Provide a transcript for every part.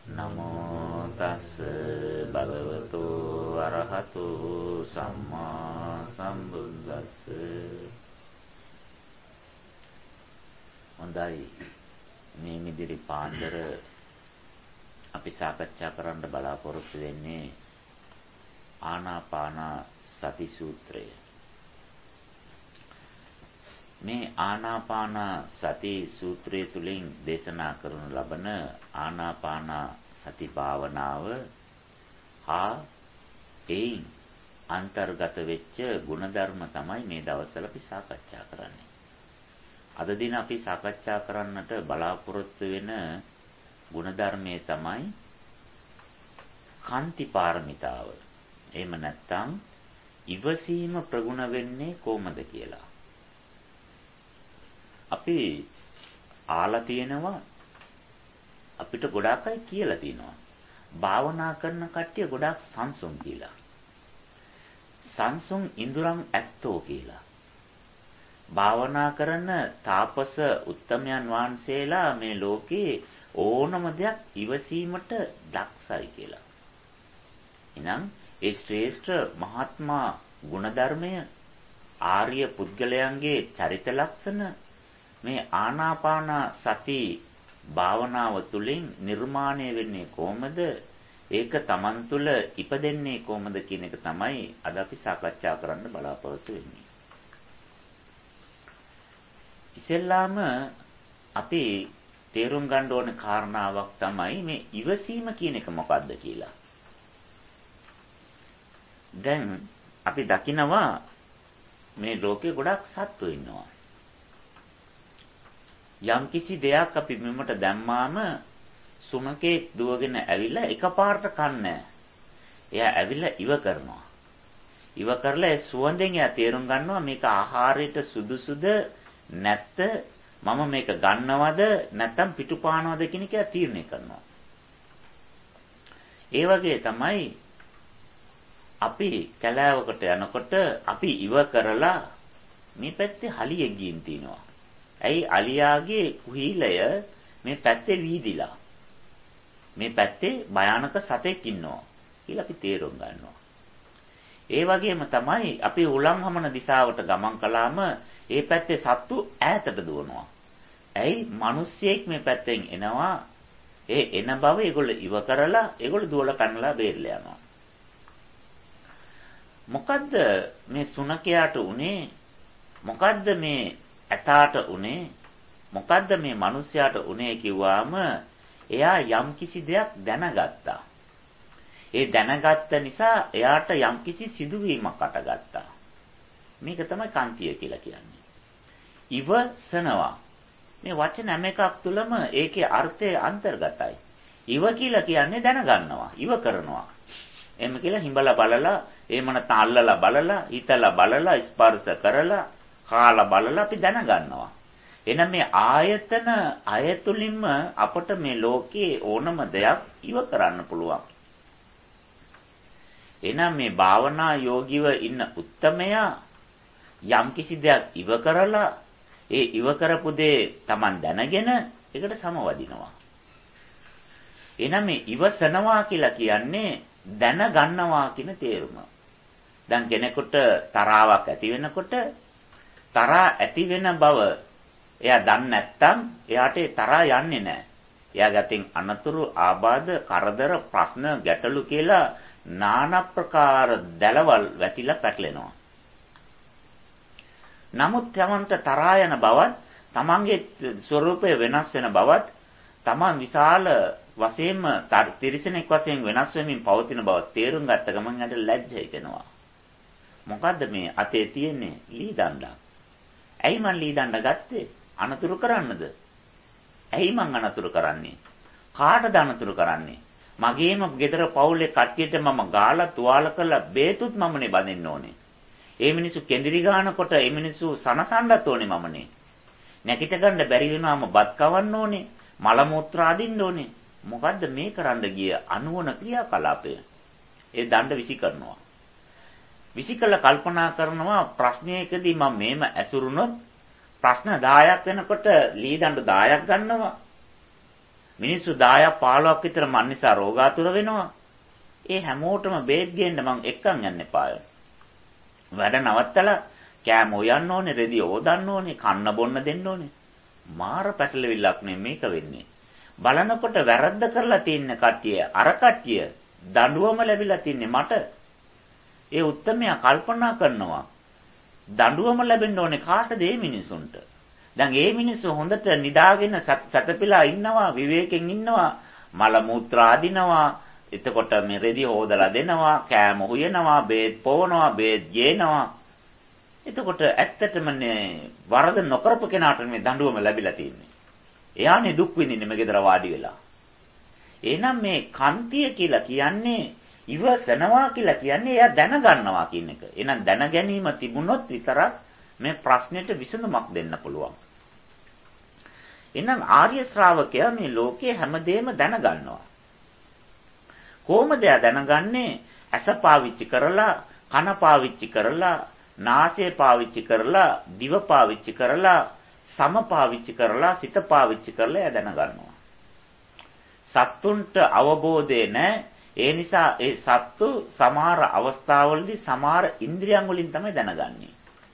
නමෝ තස් භගවතු අරහතු සම්මා සම්බුද්දස්ස. හොඳයි, මේ මිදිරි පාන්දර අපි සාකච්ඡා කරන්න බලාපොරොත්තු වෙන්නේ ආනාපාන සති සූත්‍රය. මේ ආනාපාන සති සූත්‍රය තුලින් දේශනා කරනු ලබන ආනාපාන සති භාවනාව හා එයින් අන්තර්ගත වෙච්ච ಗುಣධර්ම තමයි මේ දවස්වල අපි සාකච්ඡා කරන්නේ. අද දින අපි සාකච්ඡා කරන්නට බලාපොරොත්තු වෙන ಗುಣධර්මයේ තමයි කාන්ති පාරමිතාව. එහෙම නැත්නම් ඉවසීම ප්‍රගුණ වෙන්නේ කොහොමද කියලා. අපි ආලා තියෙනවා, අපිට ගොඩාක් අය කියලා තියෙනවා. භාවනා කරන කට්ටිය ගොඩාක් සංසුන් කියලා. සංසුන් ඉඳුරන් ඇත්තෝ කියලා. භාවනා කරන තාපස උත්තමයන් වහන්සේලා මේ ලෝකේ ඕනම දෙයක් ඉවසීමට දක්ෂයි කියලා. එහෙනම් ඒ ශ්‍රේෂ්ඨ මහත්මා ගුණධර්මය ආර්ය පුද්ගලයන්ගේ චරිත ලක්ෂණ මේ ආනාපාන සති භාවනාව තුළින් නිර්මාණය වෙන්නේ කොහොමද? ඒක Taman තුල ඉපදෙන්නේ කොහොමද කියන එක තමයි අද අපි සාකච්ඡා කරන්න බලාපොරොත්තු වෙන්නේ. ඉතින්ලාම අපි තේරුම් ගන්න ඕන කාරණාවක් තමයි මේ ඉවසීම කියන එක මොකක්ද කියලා. දැන් අපි දකිනවා මේ ලෝකේ ගොඩක් සත්තු ඉන්නවා. යම්කිසි දෙයක් අපි මෙමට දැම්මාම සුනකේ දුවගෙන ඇවිල්ලා එකපාරට කන්නේ. එයා ඇවිල්ලා ඉව කරනවා. ඉව කරලා ඒ සුවඳෙන් එයා තේරුම් ගන්නවා මේක ආහාරයට සුදුසුද නැත්ද, මම මේක ගන්නවද නැත්නම් පිටුපානවද කියන එක තීරණය කරනවා. ඒ වගේ තමයි අපි කැලෑවකට යනකොට අපි ඉව කරලා මේ පැත්තේ හලියෙක් ගින් තිනවා. ඇයි අලියාගේ කුහීලය මේ පැත්තේ වීදිලා. මේ පැත්තේ භයානක සතෙක් ඉන්නවා කියලා අපි තේරුම් ගන්නවා. ඒ වගේම තමයි අපි උලන් හමන දිශාවට ගමන් කළාම ඒ පැත්තේ සත්තු ඈතට දුවනවා. ඇයි මිනිස්සෙක් මේ පැත්තෙන් එනවා. ඒ එන බව ඒගොල්ලෝ ඉව කරලා ඒගොල්ලෝ දුවලා කනලා බේරලා යනවා. මොකද්ද මේ සුනකයාට උනේ? මොකද්ද මේ ඇතාට උනේ? මොකද්ද මේ මිනිස්යාට උනේ කිව්වාම එයා යම්කිසි දෙයක් දැනගත්තා. ඒ දැනගත්ත නිසා එයාට යම්කිසි සිදුවීමක් අටගත්තා. මේක තමයි කාන්තිය කියලා කියන්නේ. ඉවසනවා. මේ වචන හැම එකක් තුළම ඒකේ අර්ථය අන්තර්ගතයි. ඉව කියලා කියන්නේ දැනගන්නවා, ඉව කරනවා. එහෙම කියලා හිඹලා බලලා, එහෙම නැත්නම් අල්ලලා බලලා, හිතලා බලලා, ස්පර්ශ කරලා, කාලා බලලා අපි දැනගන්නවා. එහෙනම් මේ ආයතන අයතුලින්ම අපට මේ ලෝකයේ ඕනම දෙයක් ඉව කරන්න පුළුවන්. එහෙනම් මේ භාවනා යෝගීව ඉන්න උත්තමයා යම්කිසි දෙයක් ඉව කරලා ඒ ඉව කරපු දේ Taman දැනගෙන ඒකට සමවදිනවා. එහෙනම් මේ ඉවසනවා කියලා කියන්නේ දැනගන්නවා කියන තේරුම. දැන් කෙනෙකුට තරාවක් ඇති වෙනකොට තරහා ඇති වෙන බව එයා දන්නේ නැත්නම් එයාට ඒ තරහා යන්නේ නැහැ. එයා ගැතින් අනතුරු, ආබාධ, කරදර, ප්‍රශ්න, ගැටලු කියලා নানা ප්‍රකාර දැලවල් වැටිලා පැටලෙනවා. නමුත් තමන්ට තරහා යන බවත්, තමන්ගේ ස්වરૂපය වෙනස් වෙන බවත්, තමන් විශාල වශයෙන්ම තිරිසනෙක් වශයෙන් වෙනස් වෙමින් පවතින බව තේරුම් ගත්ත ගමන් යට ලැජ්ජ හිතෙනවා. මොකද්ද මේ අතේ තියෙන්නේ? ලී දණ්ඩක්. ඇයි මං ලී දණ්ඩ ගත්තේ? අනතුරු කරන්නද? ඇයි මං අනතුරු කරන්නේ? කාටද අනතුරු කරන්නේ? මගේම ගෙදර පවුලේ කට්ටියට මම ගාලා තුවාල කරලා බේතුත් මමනේ බඳින්න ඕනේ. ඒ මිනිස්සු කෙඳිරි ගන්නකොට ඒ මිනිස්සු සනසන්නත් ඕනේ මමනේ. නැකිට ගන්න බැරි වෙනාම බත් කවන්න ඕනේ. මල මුත්‍ර අදින්න ඕනේ. මොකද්ද මේ කරන්න ගිය අනුවන ක්‍රියාකලාපය? ඒ දණ්ඩ විසි කරනවා. විසිකල කල්පනා කරනවා ප්‍රශ්නයකදී මම මේම ඇසුරුනොත් ප්‍රශ්න 10ක් වෙනකොට ලී දඬු 10ක් ගන්නවා. මිනිස්සු 10ක් 15ක් විතර මන් නිසා රෝගාතුර වෙනවා. ඒ හැමෝටම බේත් ගේන්න මං එක්කන් යන්න එපාය. වැඩ නවත්තලා කෑම හොයන්න ඕනේ, රෙදි හොදන්න ඕනේ, කන්න බොන්න දෙන්න ඕනේ. මාර පැටලෙවිල්ලක් නේ මේක වෙන්නේ. බලනකොට වැරද්ද කරලා තියෙන කට්ටිය අර කට්ටිය දඬුවම ලැබිලා තින්නේ මට. ඒ උත්තමයා කල්පනා කරනවා දඬුවම ලැබෙන්න ඕනේ කාටද මේ මිනිසුන්ට? දැන් මේ මිනිස්සු හොඳට නිදාගෙන සැතපීලා ඉන්නවා, විවේකයෙන් ඉන්නවා, මල මුත්‍රා අදිනවා, එතකොට මේ රෙදි හොදලා දෙනවා, කෑම හොයනවා, බේත් පොවනවා, බේත් ගේනවා. එතකොට ඇත්තටම වරද නොකරපු කෙනාට මේ දඬුවම ලැබිලා තියෙන්නේ. එයානේ දුක් විඳින්නේ මේ ගෙදර වාඩි වෙලා. එහෙනම් මේ කන්තිය කියලා කියන්නේ ඉවසනවා කියලා කියන්නේ එයා දැනගන්නවා කියන එක. එහෙනම් දැන ගැනීම තිබුණොත් විතරක් මේ ප්‍රශ්නෙට විසඳුමක් දෙන්න පුළුවන්. එහෙනම් ආර්ය ශ්‍රාවකයා මේ ලෝකයේ හැමදේම දැනගන්නවා. කොහොමද එයා දැනගන්නේ? ඇස පාවිච්චි කරලා, කන පාවිච්චි කරලා, නාසය පාවිච්චි කරලා, දිව පාවිච්චි කරලා, සම පාවිච්චි කරලා, සිත පාවිච්චි කරලා එයා දැනගන්නවා. සත්තුන්ට අවබෝධය නැහැ. ඒ නිසා ඒ සත්තු සමහර අවස්ථාවලදී සමහර ඉන්ද්‍රියන් වලින් තමයි දැනගන්නේ.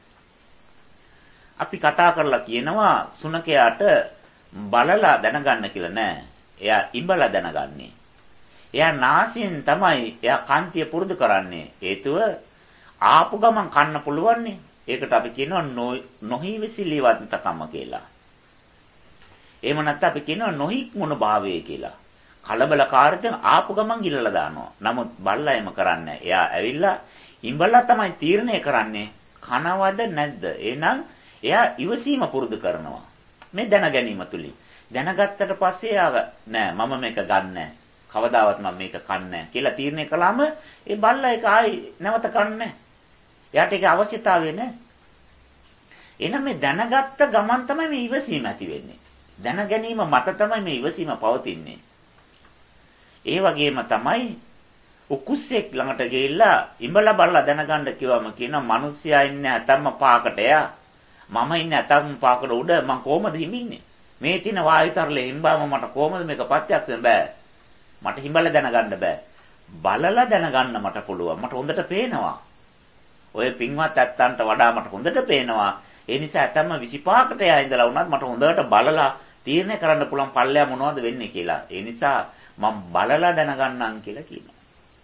අපි කතා කරලා කියනවා සුනකයාට බලලා දැනගන්න කියලා නෑ. එයා ඉඹලා දැනගන්නේ. එයා නාසයෙන් තමයි එයා කාන්තිය පුරුදු කරන්නේ. හේතුව ආපු ගමන් කන්න පුළුවන්නේ. ඒකට අපි කියනවා නොහිවිසිලිවන්තකම කියලා. එහෙම නැත්නම් අපි කියනවා නොහික්මුණු භාවය කියලා. කලබලකාරීත්වයෙන් ආපු ගමන් ගිලලා දානවා. නමුත් බල්ලා එම කරන්නේ. එයා ඇවිල්ලා ඉඹලා තමයි තීරණය කරන්නේ කනවද නැද්ද. එහෙනම් එයා ඉවසීම පුරුදු කරනවා. මේ දැන ගැනීම තුලින්. දැනගත්තට පස්සේ එයා නෑ මම මේක ගන්නෑ. කවදාවත් මම මේක කන්නේ කියලා තීරණය කළාම ඒ බල්ලා ඒක ආයි නැවත කන්නේ. එයාට ඒක අවශ්‍යතාවය නෑ. එහෙනම් මේ දැනගත්ත ගමන් තමයි මේ ඉවසීම ඇති වෙන්නේ. දැන ගැනීම මත තමයි මේ ඉවසීම පවතින්නේ. ඒ වගේම තමයි උකුස්සෙක් ළඟට ගිහිල්ලා ඉඹලා බලලා දැනගන්න කිව්වම කියනවා මිනිස්සයා ඉන්නේ ඇතම්ම පාකට එයා. මම ඉන්නේ ඇතම්ම පාකට උඩ මම කොහමද හිමින්නේ? මේ තින වායුතරලේ හිම්බාම මට කොහමද මේක ප්‍රත්‍යක්ෂ වෙන්න බෑ. මට හිඹලා දැනගන්න බෑ. බලලා දැනගන්න මට පුළුවන්. මට හොඳට පේනවා. ඔය පින්වත් ඇත්තන්ට වඩා මට හොඳට පේනවා. ඒ නිසා ඇතම්ම 25කට එයා ඉඳලා වුණත් මට හොඳට බලලා තීරණය කරන්න පුළුවන් පල්ලෙයා මොනවද වෙන්නේ කියලා. ඒ නිසා මම බලලා දැනගන්නම් කියලා කියනවා.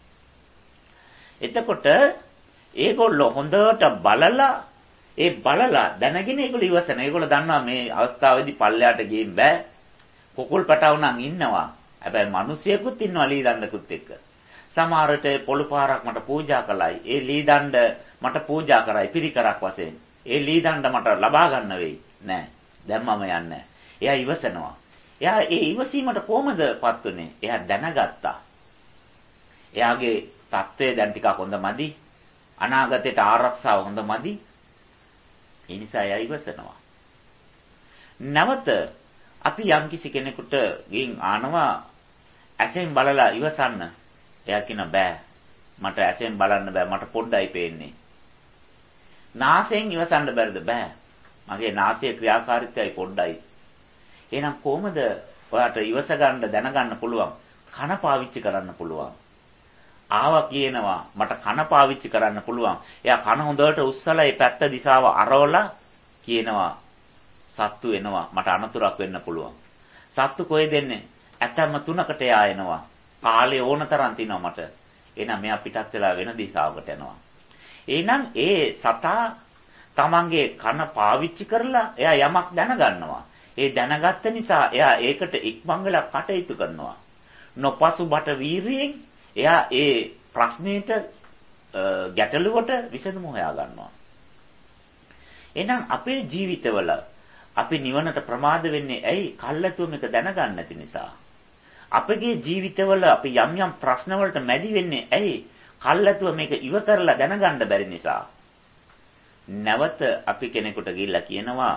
එතකොට ඒගොල්ලෝ හොඳට බලලා දැනගෙන ඒගොල්ලෝ ඉවසන. ඒගොල්ලෝ දන්නවා මේ අවස්ථාවේදී පල්ලෙයාට ගිහින් බෑ. කුකුල් පැටවුණන් ඉන්නවා. හැබැයි මිනිසියෙකුත් ඉන්නවා ලී දණ්ඩකුත් එක්ක. සමහරට පොළු පාරක් මට පූජා කළයි. ඒ ලී දණ්ඩ මට පූජා කරයි පිරිකරක් වශයෙන්. ඒ ලී දණ්ඩ මට ලබා ගන්න වෙයි. නෑ. දැන් මම යන්නේ. එයා ඉවසනවා. එයා ඒ ඉවසීමට කොහමදපත් උනේ? එයා දැනගත්තා. එයාගේ තත්ත්වය දැන් ටිකක් හොඳමදි. අනාගතයට ආරක්ෂාව හොඳමදි. ඒ නිසා එයා ඉවසනවා. නැවත අපි යම්කිසි කෙනෙකුට ගින් ආනවා ඇසෙන් බලලා ඉවසන්න. එයා කියන බෑ. මට ඇසෙන් බලන්න බෑ. මට පොඩ්ඩයි පේන්නේ. නාසයෙන් ඉවසන්න බැරිද? බෑ. මගේ නාසයේ ක්‍රියාකාරීත්වයයි පොඩ්ඩයි. එහෙනම් කොහොමද ඔයාට ඉවස ගන්න දැනගන්න පුළුවන්? කන පාවිච්චි කරන්න පුළුවන්. ආවා කියනවා මට කන පාවිච්චි කරන්න පුළුවන්. එයා කන හොඳට උස්සලා ඒ පැත්ත දිශාව අරවලා කියනවා සත්තු එනවා මට අනතුරක් වෙන්න පුළුවන්. සත්තු කොහෙද එන්නේ? ඇතැම්ම 3කට එයා එනවා. කාලේ ඕන තරම් තිනවා මට. එහෙනම් මෙයා පිටත් වෙලා වෙන දිශාවකට යනවා. එහෙනම් ඒ සතා තමන්ගේ කන පාවිච්චි කරලා එයා යමක් දැනගන්නවා. ඒ දැනගත්ත නිසා එයා ඒකට ඉක්මන් වෙලා කටයුතු කරනවා. නොපසුබට වීරියෙන් එයා ඒ ප්‍රශ්නෙට ගැටලුවට විසඳුම හොයා ගන්නවා. එහෙනම් අපේ ජීවිතවල අපි නිවනට ප්‍රමාද වෙන්නේ ඇයි? කල්ැතුව මේක දැනගන්න නැති නිසා. අපගේ ජීවිතවල අපි යම් යම් ප්‍රශ්න වලට මැදි වෙන්නේ ඇයි? කල්ැතුව මේක ඉව කරලා දැනගන්න බැරි නිසා. නැවත අපි කෙනෙකුට ගිහිල්ලා කියනවා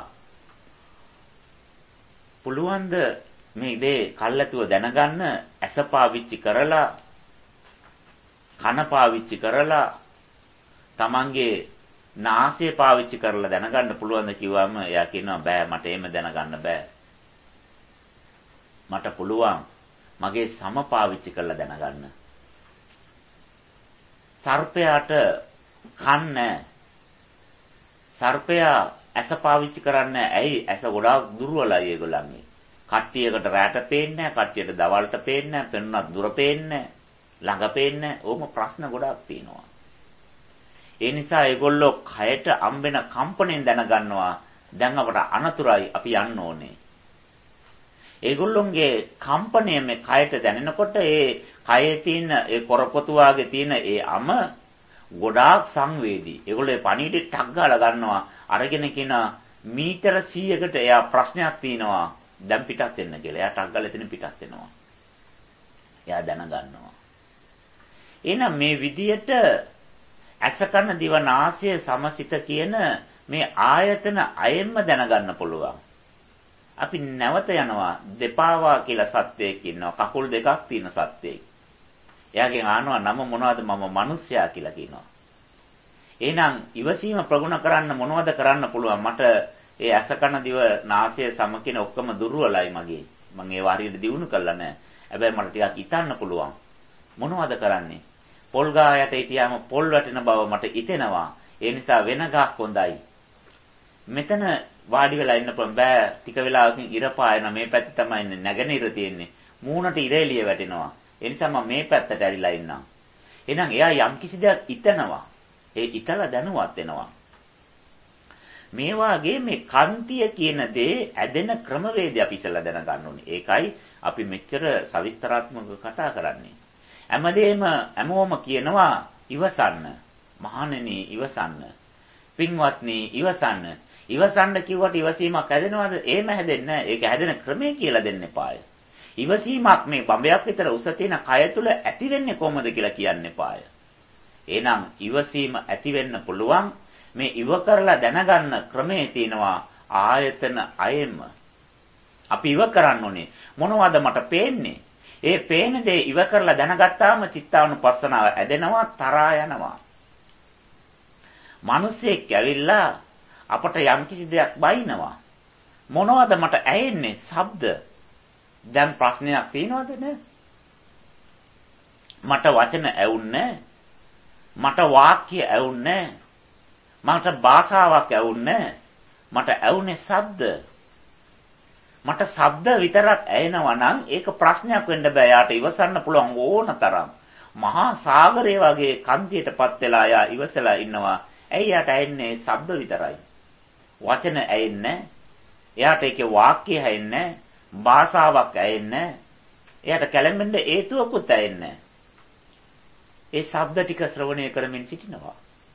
පුළුවන්ද මේ දේ කල්ැතුව දැනගන්න ඇස පාවිච්චි කරලා කන පාවිච්චි කරලා තමන්ගේ නාසය පාවිච්චි කරලා දැනගන්න පුළුවන්ද කිව්වම එයා කියනවා බෑ මට එහෙම දැනගන්න බෑ. මට පුළුවන් මගේ සම පාවිච්චි කරලා දැනගන්න. සර්පයාට කන් නැහැ. සර්පයා ඇස පාවිච්චි කරන්නේ ඇයි? ඇස ගොඩාක් දුර්වලයි ඒගොල්ලන්ගේ. කට්ටියකට රැට පේන්නේ නැහැ, කට්ටියට දවල්ට පේන්නේ නැහැ, පෙනුනත් දුර පේන්නේ නැහැ, ළඟ පේන්නේ නැහැ. ඕම ප්‍රශ්න ගොඩාක් තියෙනවා. ඒ නිසා ඒගොල්ලෝ කයට අම්බෙන කම්පණයෙන් දැනගන්නවා දැන් අපට අනතුරයි අපි යන්න ඕනේ. ඒගොල්ලොන්ගේ කම්පණය මේ කයට දැනෙනකොට ඒ කයේ තියෙන ඒ කොරපොතු වාගේ තියෙන ඒ අම ගොඩාක් සංවේදී. ඒගොල්ලෝ ඒ පණීඩේ ටක් ගාලා ගන්නවා. අරගෙන කියන මීටර 100කට එයා ප්‍රශ්නයක් තියෙනවා. දැන් පිටත් වෙන්න කියලා. එයා ටක් ගාලා එතන පිටත් වෙනවා. එයා දැනගන්නවා. එහෙනම් මේ විදියට අසකන දිව නාසය සමසිත කියන මේ ආයතන අයෙන්ම දැනගන්න පුළුවන්. අපි නැවත යනවා දෙපාවා කියලා සත්වයෙක් ඉන්නවා. කකුල් දෙකක් තියෙන සත්වයෙක්. එයාගෙන් අහනවා නම මොනවද? මම මිනිස්සයා කියලා කියනවා. එහෙනම් ඉවසීම ප්‍රගුණ කරන්න මොනවද කරන්න පුළුවන්? මට ඒ අසකන දිව නාසය සම කියන ඔක්කොම දුර්වලයි මගේ. මම ඒව හරියට දිනු කරලා නැහැ. හැබැයි මට ටිකක් හිතන්න පුළුවන්. මොනවද කරන්නේ? පොල් ගහ යට හිටියාම පොල් වැටෙන බව මට හිතෙනවා. ඒ නිසා වෙන ගහක් හොඳයි. මෙතන වාඩි වෙලා ඉන්න පුළුවන් බෑ. ටික වෙලාවකින් ඉර පායන මේ පැත්තේ තමයි ඉන්නේ. නැගෙනහිර තියෙන්නේ. මූණට ඉර එළිය වැටෙනවා. ඒ නිසා මම මේ පැත්තට ඇරිලා ඉන්නම්. එහෙනම් එයා යම් කිසි දෙයක් හිතනවා. ඒ හිතලා දැනුවත් වෙනවා. මේ වාගේ මේ කාන්තිය කියන දේ ඇදෙන ක්‍රමවේදය අපි ඉස්සලා දැනගන්න ඕනේ. ඒකයි අපි මෙච්චර සවිස්තරාත්මකව කතා කරන්නේ. හැමෝම කියනවා ඉවසන්න. මහණෙනි ඉවසන්න. පින්වත්නි ඉවසන්න. ඉවසන්න කිව්වට ඉවසීමක් හැදෙනවද? එහෙම හැදෙන්නේ නැහැ. ඒක හැදෙන ක්‍රමය කියලා දෙන්න එපාය. ඉවසීමක් මේ බඹයක් විතර උස තියෙන කය තුල ඇති වෙන්නේ කොහොමද කියලා කියන්න එපාය. එහෙනම් ඉවසීම ඇති වෙන්න පුළුවන් මේ ඉව කරලා දැනගන්න ක්‍රමේ තියෙනවා ආයතන අයෙම. අපි ඉව කරන්න ඕනේ. මොනවද මට පේන්නේ? ඒ පේන දේ ඉව කරලා දැනගත්තාම චිත්තානුපස්සනාව ඇදෙනවා, තරහා යනවා. මිනිස්සෙක් ඇවිල්ලා අපට යම්කිසි දෙයක් බයිනවා. මොනවද මට ඇහෙන්නේ? ශබ්ද. දැන් ප්‍රශ්නයක් තියෙනවද නේ? මට වචන ඇවුන්නේ මට වාක්‍ය ඇවුන්නේ මට භාෂාවක් ඇවුන්නේ මට ඇවුනේ ශබ්ද. මට ශබ්ද විතරක් ඇහෙනවා නම් ඒක ප්‍රශ්නයක් වෙන්න බෑ. යාට ඉවසන්න පුළුවන් ඕන තරම්. මහා සාගරය වගේ කන්තියටපත් වෙලා යා ඉවසලා ඉන්නවා. ඇයි යාට ඇහෙන්නේ ශබ්ද විතරයි. වචන ඇහෙන්නේ. එයාට ඒකේ වාක්‍ය ඇහෙන්නේ. භාෂාවක් ඇහෙන්නේ. එයාට කැළඹෙන්න හේතුවකුත් ඇහෙන්නේ. ඒ ශබ්ද ටික ශ්‍රවණය කරමින් සිටිනවා.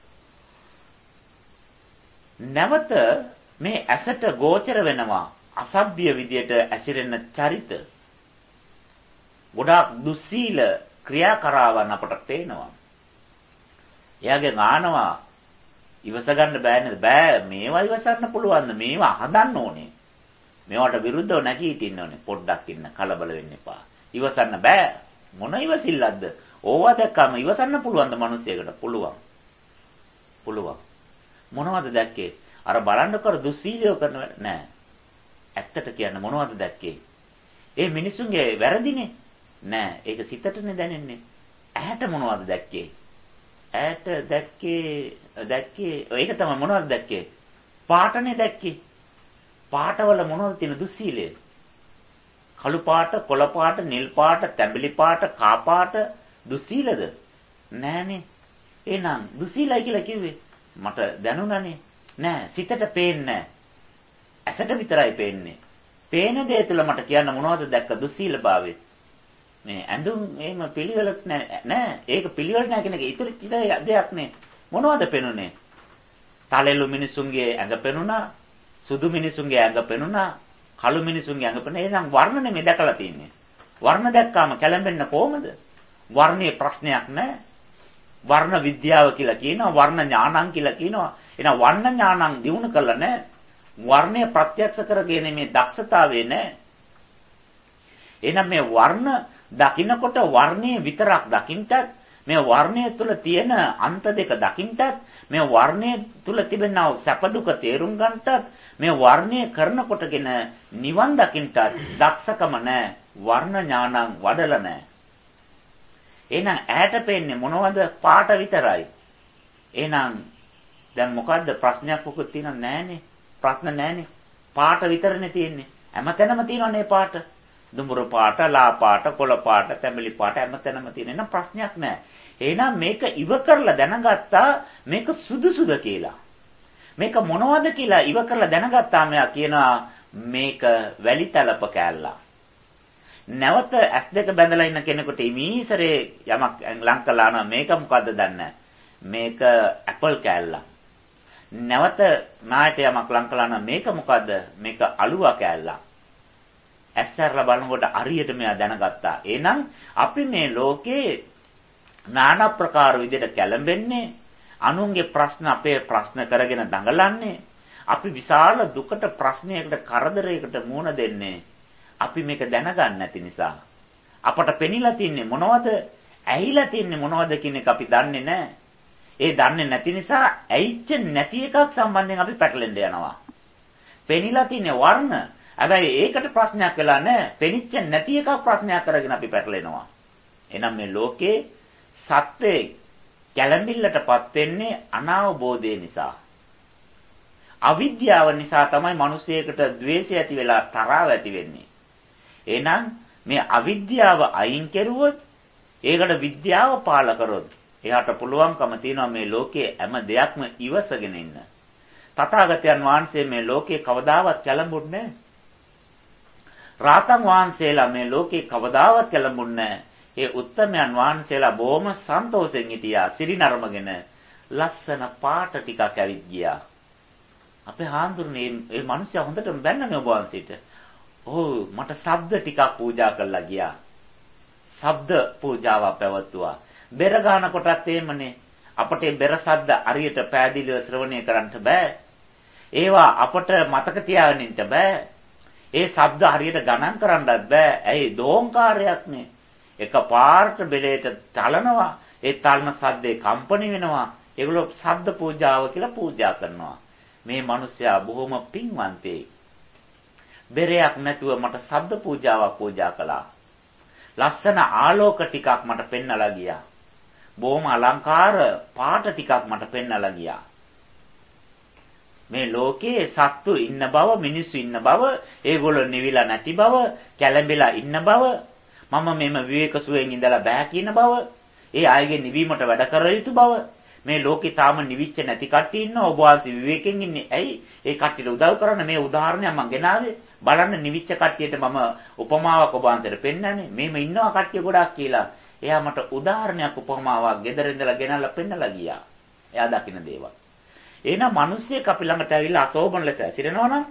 නැවත මේ ඇසට ගෝචර වෙනවා අසභ්‍ය විදියට ඇසිරෙන චරිත. ගොඩාක් දුස්සීල ක්‍රියාකරාවන් අපට පේනවා. එයාගෙන් ආනවා ඉවස ගන්න බෑ නේද? බෑ මේවා ඉවසන්න පුළුවන්. මේවා හදන්න ඕනේ. මේවට විරුද්ධව නැගී හිටින්න ඕනේ. පොඩ්ඩක් ඉන්න කලබල වෙන්න එපා. ඉවසන්න බෑ. මොන ඉවසිල්ලක්ද? ඕවා දැක්කම ඉවසන්න පුළුවන්ද මිනිස්සෙකුට? පුළුවන්. පුළුවන්. මොනවද දැක්කේ? අර බලන්න කර දුස්සීලියෝ කරන නෑ. ඇත්තට කියන්න මොනවද දැක්කේ? ඒ මිනිසුන්ගේ වැරදිනේ. නෑ. ඒක සිතටනේ දැනෙන්නේ. ඇහැට මොනවද දැක්කේ? ඇහැට දැක්කේ ඒක තමයි මොනවද දැක්කේ? පාටනේ දැක්කේ. පාටවල මොනවද තියෙන දුස්සීලය? කළු පාට, කොළ පාට, නිල් පාට, තැඹිලි පාට, කා පාට දුස්සීලද? නෑනේ. එහෙනම් දුස්සීලයි කියලා කිව්වේ මට දැනුණානේ. නෑ සිතට පේන්නේ නෑ. ඇසට විතරයි පේන්නේ. පේන දේ තුළ මට කියන්න මොනවද දැක්ක දුස්සීලභාවය. මේ ඇඳුම් එහෙම පිළිවෙලක් නෑ. ඒක පිළිවෙල නෑ කියන එක ඉතිරිච්ච දෙයක් නේ. මොනවද පෙනුනේ? තලෙළු මිනිසුන්ගේ ඇඟ පෙනුණා, සුදු මිනිසුන්ගේ ඇඟ පෙනුණා, කළු මිනිසුන්ගේ ඇඟ පෙනුණා. එහෙනම් වර්ණ නෙමෙයි දැකලා තියෙන්නේ. වර්ණ දැක්කාම කැළඹෙන්න කොහමද? වර්ණයේ ප්‍රශ්නයක් නෑ. වර්ණ විද්‍යාව කියලා කියනවා, වර්ණ ඥානං කියලා කියනවා. එහෙනම් වර්ණ ඥානං දිනු කළා නෑ. වර්ණය ප්‍රත්‍යක්ෂ කරගෙන මේ දක්ෂතාවය නෑ. එහෙනම් මේ වර්ණ දකින්නකොට වර්ණයේ විතරක් දකින්නත්, මේ වර්ණය තුල තියෙන අන්ත දෙක දකින්නත්, මේ වර්ණය තුල තිබෙනා සැප දුක තේරුම් ගන්නත්, මේ වර්ණය කරනකොටගෙන නිවන් දකින්නත් දක්ෂකම නෑ. වර්ණ ඥානං වඩලා නැහැ. එහෙනම් ඈට පේන්නේ මොනවද? පාට විතරයි. එහෙනම් දැන් මොකද්ද ප්‍රශ්නයක් මොකද තියෙනව නැහනේ. ප්‍රශ්න නැහනේ. පාට විතරනේ තියෙන්නේ. හැමතැනම තියෙනවනේ පාට. දුඹුරු පාට, ලා පාට, කොළ පාට, තැඹිලි පාට හැමතැනම තියෙන. එහෙනම් ප්‍රශ්නයක් නැහැ. එහෙනම් මේක ඉව කරලා දැනගත්තා මේක සුදුසුද කියලා. මේක මොනවද කියලා ඉව කරලා දැනගත්තාම එයා කියනවා මේක වැලි තලප කෑල්ලා. නැවත S2 බැඳලා ඉන්න කෙනෙකුට ඉමීසරේ යමක් ලං කළා නම් මේක මොකද්ද දන්නේ මේක ඇපල් කෑල්ලා. නැවත නායට යමක් ලං කළා නම් මේක මොකද්ද? මේක අලුවා කෑල්ලා. ඇස්සරලා බලනකොට හරියට මෙයා දැනගත්තා. එහෙනම් අපි මේ ලෝකේ নানা ප්‍රකාර විදිහට කැළඹෙන්නේ අනුන්ගේ ප්‍රශ්න අපේ ප්‍රශ්න කරගෙන දඟලන්නේ. අපි විශාල දුකට ප්‍රශ්නයකට කරදරයකට මුහුණ දෙන්නේ. අපි මේක දැනගන්න නැති නිසා. අපට පෙනිලා තින්නේ මොනවද? ඇහිලා තින්නේ මොනවද කියන එක අපි දන්නේ නැහැ. ඒ දන්නේ නැති නිසා ඇයිච්ච නැති එකක් සම්බන්ධයෙන් අපි පැටලෙන්න යනවා. පෙනිලා තින්නේ වර්ණ. හැබැයි ඒකට ප්‍රශ්නයක් වෙලා නැහැ. පෙනිච්ච නැති එකක් ප්‍රශ්නයක් කරගෙන අපි පැටලෙනවා. එහෙනම් මේ ලෝකේ සත්‍යයේ කැළඹිල්ලටපත් වෙන්නේ අනාවබෝධය නිසා. අවිද්‍යාව නිසා තමයි මිනිසෙකුට ද්වේෂය ඇති වෙලා තරහව ඇති වෙන්නේ. එහෙනම් මේ අවිද්‍යාව අයින් කෙරුවොත් ඒකට විද්‍යාව පාල කරොත් එයාට පුළුවන්කම තියෙනවා මේ ලෝකයේ හැම දෙයක්ම ඉවසගෙන ඉන්න. තථාගතයන් වහන්සේ මේ ලෝකේ කවදාවත් කැළඹුන්නේ නැහැ. රාතන් වහන්සේලා මේ ලෝකේ කවදාවත් කැළඹුන්නේ නැහැ. ඒ උත්තමයන් වහන්සේලා බොහොම සන්තෝෂෙන් හිටියා. සිරිනරමගෙන ලස්සන පාට ටිකක් ඇවිත් ගියා. අපේ හාමුදුරනේ මේ මිනිස්සයා හොඳටම බැන්නනේ ඔබ වහන්සේට. ඔව් මට ශබ්ද ටිකක් පූජා කරලා ගියා. ශබ්ද පූජාවක් පැවැත්තුවා. බෙර ගන්න කොටත් එහෙමනේ. අපට බෙර ශබ්ද හරියට පෑදිලිව ශ්‍රවණය කරන්න බෑ. ඒවා අපට මතක තියාගෙන ඉන්න බෑ. ඒ ශබ්ද හරියට ගණන් කරන්නත් බෑ. ඇයි දෝංකාරයක්නේ. එකපාරට බෙලේට තලනවා. ඒ තලන ශබ්දේ කම්පණි වෙනවා. ඒගොල්ලෝ ශබ්ද පූජාව කියලා පූජා කරනවා. මේ මිනිස්සයා බොහොම පින්වන්තේ. බෙරයක් නැතුව මට ශබ්ද පූජාවක් පූජා කළා. ලස්සන ආලෝක ටිකක් මට පෙන්නලා ගියා. බොහොම අලංකාර පාට ටිකක් මට පෙන්නලා ගියා. මේ ලෝකයේ සත්තු ඉන්න බව, මිනිස්සු ඉන්න බව, ඒගොල්ලෝ නිවිලා නැති බව, කැළඹිලා ඉන්න බව, මම මෙම විවේක සුවයෙන් ඉඳලා බෑ කියන බව, ඒ අයගේ නිවීමට වැඩ කර යුතු බව, මේ ලෝකේ තාම නිවිච්ච නැති කට්ටිය ඉන්නවා. ඔබ වහන්සේ විවේකයෙන් ඉන්නේ. ඇයි? ඒ කට්ටියට උදව් කරන්න මේ උදාහරණයක් මම ගෙනාවේ. බලන්න නිවිච්ච කට්ටියට මම උපමාවක් ඔබ වහන්සේට පෙන්නන්නේ. මේම ඉන්නවා කට්ටිය ගොඩක් කියලා. එයා මට උදාහරණයක් උපමාවක් ගෙදර ඉඳලා ගෙනල්ලා පෙන්නලා ගියා. එයා දකින්න දේවල්. එහෙනම් මිනිස්සෙක් අපි ළඟට ඇවිල්ලා අශෝභන ලෙස ඇසිරෙනවා නම්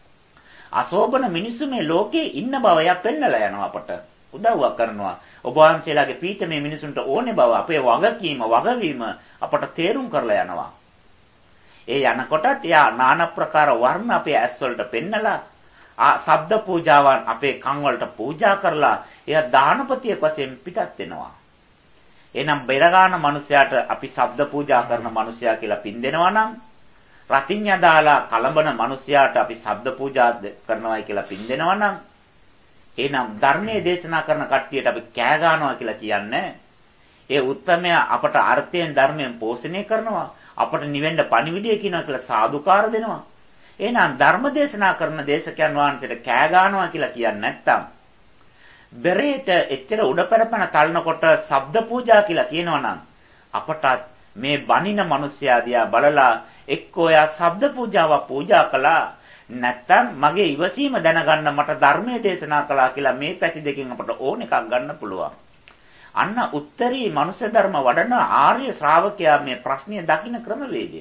අශෝභන මිනිස්සු මේ ලෝකේ ඉන්න බව එයා පෙන්නලා යනවා අපට. උදව්වක් කරනවා. ඔබ වහන්සේලාගේ පීඨ මේ මිනිසුන්ට ඕනේ බව අපේ වගවීම අපට තේරුම් කරලා යනවා. ඒ යනකොටත් එයා নানা ප්‍රකාර වර්ණ අපේ ඇස් වලට පෙන්නලා ශබ්ද පූජාවන් අපේ කන් වලට පූජා කරලා එයා දානපතියෙක් වශයෙන් පිටත් වෙනවා. එහෙනම් බෙරගාන මිනිසයාට අපි ශබ්ද පූජා කරන මිනිසයා කියලා පින් දෙනවා නම් රතිඤ්ඤා දාලා කලඹන මිනිසයාට අපි ශබ්ද පූජා කරනවායි කියලා පින් දෙනවා නම් එහෙනම් ධර්මයේ දේශනා කරන කට්ටියට අපි කෑ ගන්නවා කියලා කියන්නේ ඒ උත්තමයා අපට අර්ථයෙන් ධර්මයෙන් පෝෂණය කරනවා අපට නිවෙන්න පණිවිඩය කියනවා කියලා සාදුකාර දෙනවා. එහෙනම් ධර්ම දේශනා කරන දේශකයන් වහන්සේට කෑ ගන්නවා කියලා කියන්නේ නැත්තම් බෙරේට එච්චර උඩ පෙරපන තලනකොට ශබ්ද පූජා කියලා කියනවනම් අපට මේ බණින මිනිස්සයා දිහා බලලා එක්කෝ යා ශබ්ද පූජාවක් පූජා කළා නැත්තම් මගේ ඉවසීම දැනගන්න මට ධර්මයේ දේශනා කළා කියලා මේ පැති දෙකෙන් අපට ඕන එකක් ගන්න පුළුවන්. අන්න උත්තරී මනුෂ්‍ය ධර්ම වඩන ආර්ය ශ්‍රාවකයා මේ ප්‍රශ්නය දකින්න ක්‍රමවේදය.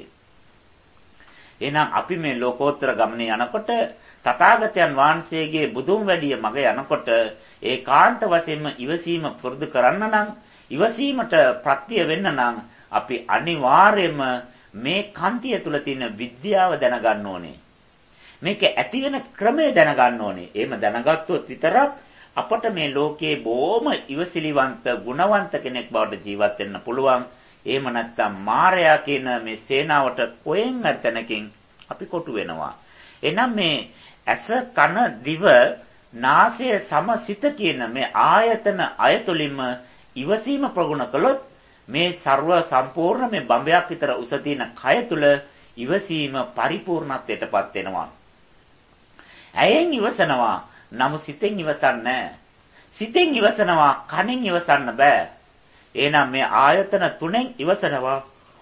එහෙනම් අපි මේ ලෝකෝත්තර ගමනේ යනකොට තථාගතයන් වහන්සේගේ බුදුන් වැඩිය මග යනකොට ඒකාන්ත වශයෙන්ම ඉවසීම පුරුදු කරන්න නම් ඉවසීමට ප්‍රත්‍ය වෙන්න නම් අපි අනිවාර්යයෙන්ම මේ කන්තිය තුල තියෙන විද්‍යාව දැනගන්න ඕනේ. මේක ඇති වෙන ක්‍රමය දැනගන්න ඕනේ. එහෙම දැනගත්තොත් විතරක් අපට මේ ලෝකයේ බොහොම ඉවසිලිවන්ත ගුණවන්ත කෙනෙක් බවට ජීවත් වෙන්න පුළුවන්. එහෙම නැත්නම් මායя කියන මේ සේනාවට කොහෙන් හරි තැනකින් අපි කොටු වෙනවා. එහෙනම් මේ ඇස කන දිව නාසය සමසිත කියන මේ ආයතන අයතුලින්ම ඉවසීම ප්‍රගුණ කළොත් මේ ਸਰව සම්පූර්ණ මේ බඹයක් විතර උස තියෙන කය තුල ඉවසීම පරිපූර්ණත්වයටපත් වෙනවා. ඇයෙන් ඉවසනවා, නමුත් සිතෙන් ඉවසන්නේ නැහැ. සිතෙන් ඉවසනවා, කනෙන් ඉවසන්න බෑ. එහෙනම් මේ ආයතන තුනෙන් ඉවසනවා,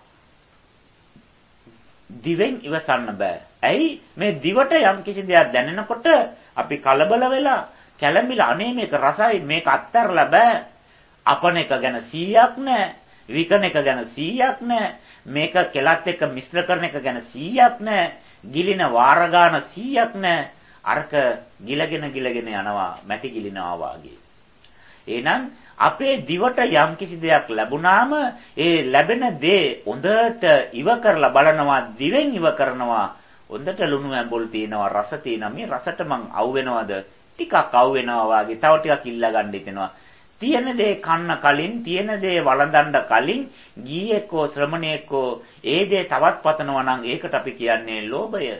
දිවෙන් ඉවසන්න බෑ. ඇයි? මේ දිවට යම් කිසි දෙයක් දැනෙනකොට අපි කලබල වෙලා කැළඹිලා අනේ මේක රසයි මේක අත්හැරලා බෑ. අපන එක ගැන 100ක් නැහැ. විකන එක ගැන 100ක් නැහැ. මේක කෙලත් එක්ක මිශ්‍ර කරන එක ගැන 100ක් නැහැ. ගිලින වාර ගන්න 100ක් නැහැ. අරක ගිලගෙන යනවා මැටි ගිලිනවා වාගේ. එහෙනම් අපේ දිවට යම් කිසි දෙයක් ලැබුණාම ඒ ලැබෙන දේ හොඳට ඉව කරලා බලනවා, දිවෙන් ඉව කරනවා. හොඳට ලුණු ඇඹුල් තියෙනවා, රස තියෙනවා. මේ රසට මං අවු වෙනවද? ටිකක් අවු වෙනවා වාගේ. තව ටිකක් ඉල්ලා ගන්න හිතෙනවා. තියෙන දේ කන්න කලින්, තියෙන දේ වළඳන්න කලින් ගීයේකෝ ශ්‍රමණේකෝ ඒ දේ තවත් පතනවා නම් ඒකට අපි කියන්නේ ලෝභය.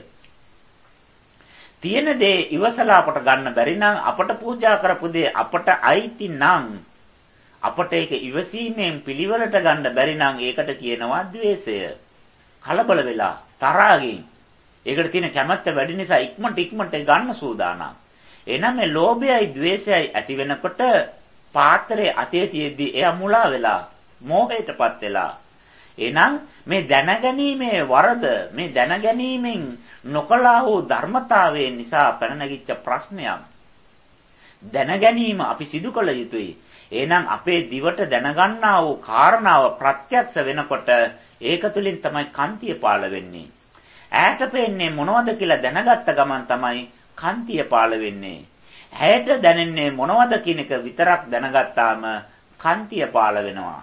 තියෙන දේ ඉවසලා අපට ගන්න බැරි නම් අපට පූජා කරපු දේ අපට අයිති නම් අපට ඒක ඉවසීමෙන් පිළිවෙලට ගන්න බැරි නම් ඒකට කියනවා ද්වේෂය. කලබල වෙලා තරහකින් ඒකට තියෙන කැමැත්ත වැඩි නිසා ඉක්මනට ගන්න සූදානම්. එහෙනම් මේ ලෝභයයි ද්වේෂයයි ඇති වෙනකොට පාත්‍රයේ අතේ තියෙද්දි එයා මුලා වෙලා මෝහයටපත් වෙලා. එහෙනම් මේ දැනගැනීමේ වරද, මේ දැනගැනීමෙන් නොකලා වූ ධර්මතාවය නිසා පැන නැගිච්ච ප්‍රශ්නයක්. දැනගැනීම අපි සිදු කළ යුතුයි. එහෙනම් අපේ දිවට දැනගන්නා වූ කාරණාව ප්‍රත්‍යක්ෂ වෙනකොට ඒක තුළින් තමයි කාන්තිය පාළ වෙන්නේ. ඈට පේන්නේ මොනවද කියලා දැනගත්ත ගමන් තමයි කාන්තිය පාළ වෙන්නේ. ඇයට දැනෙන්නේ මොනවද කියන එක විතරක් දැනගත්තාම කාන්තිය පාළ වෙනවා.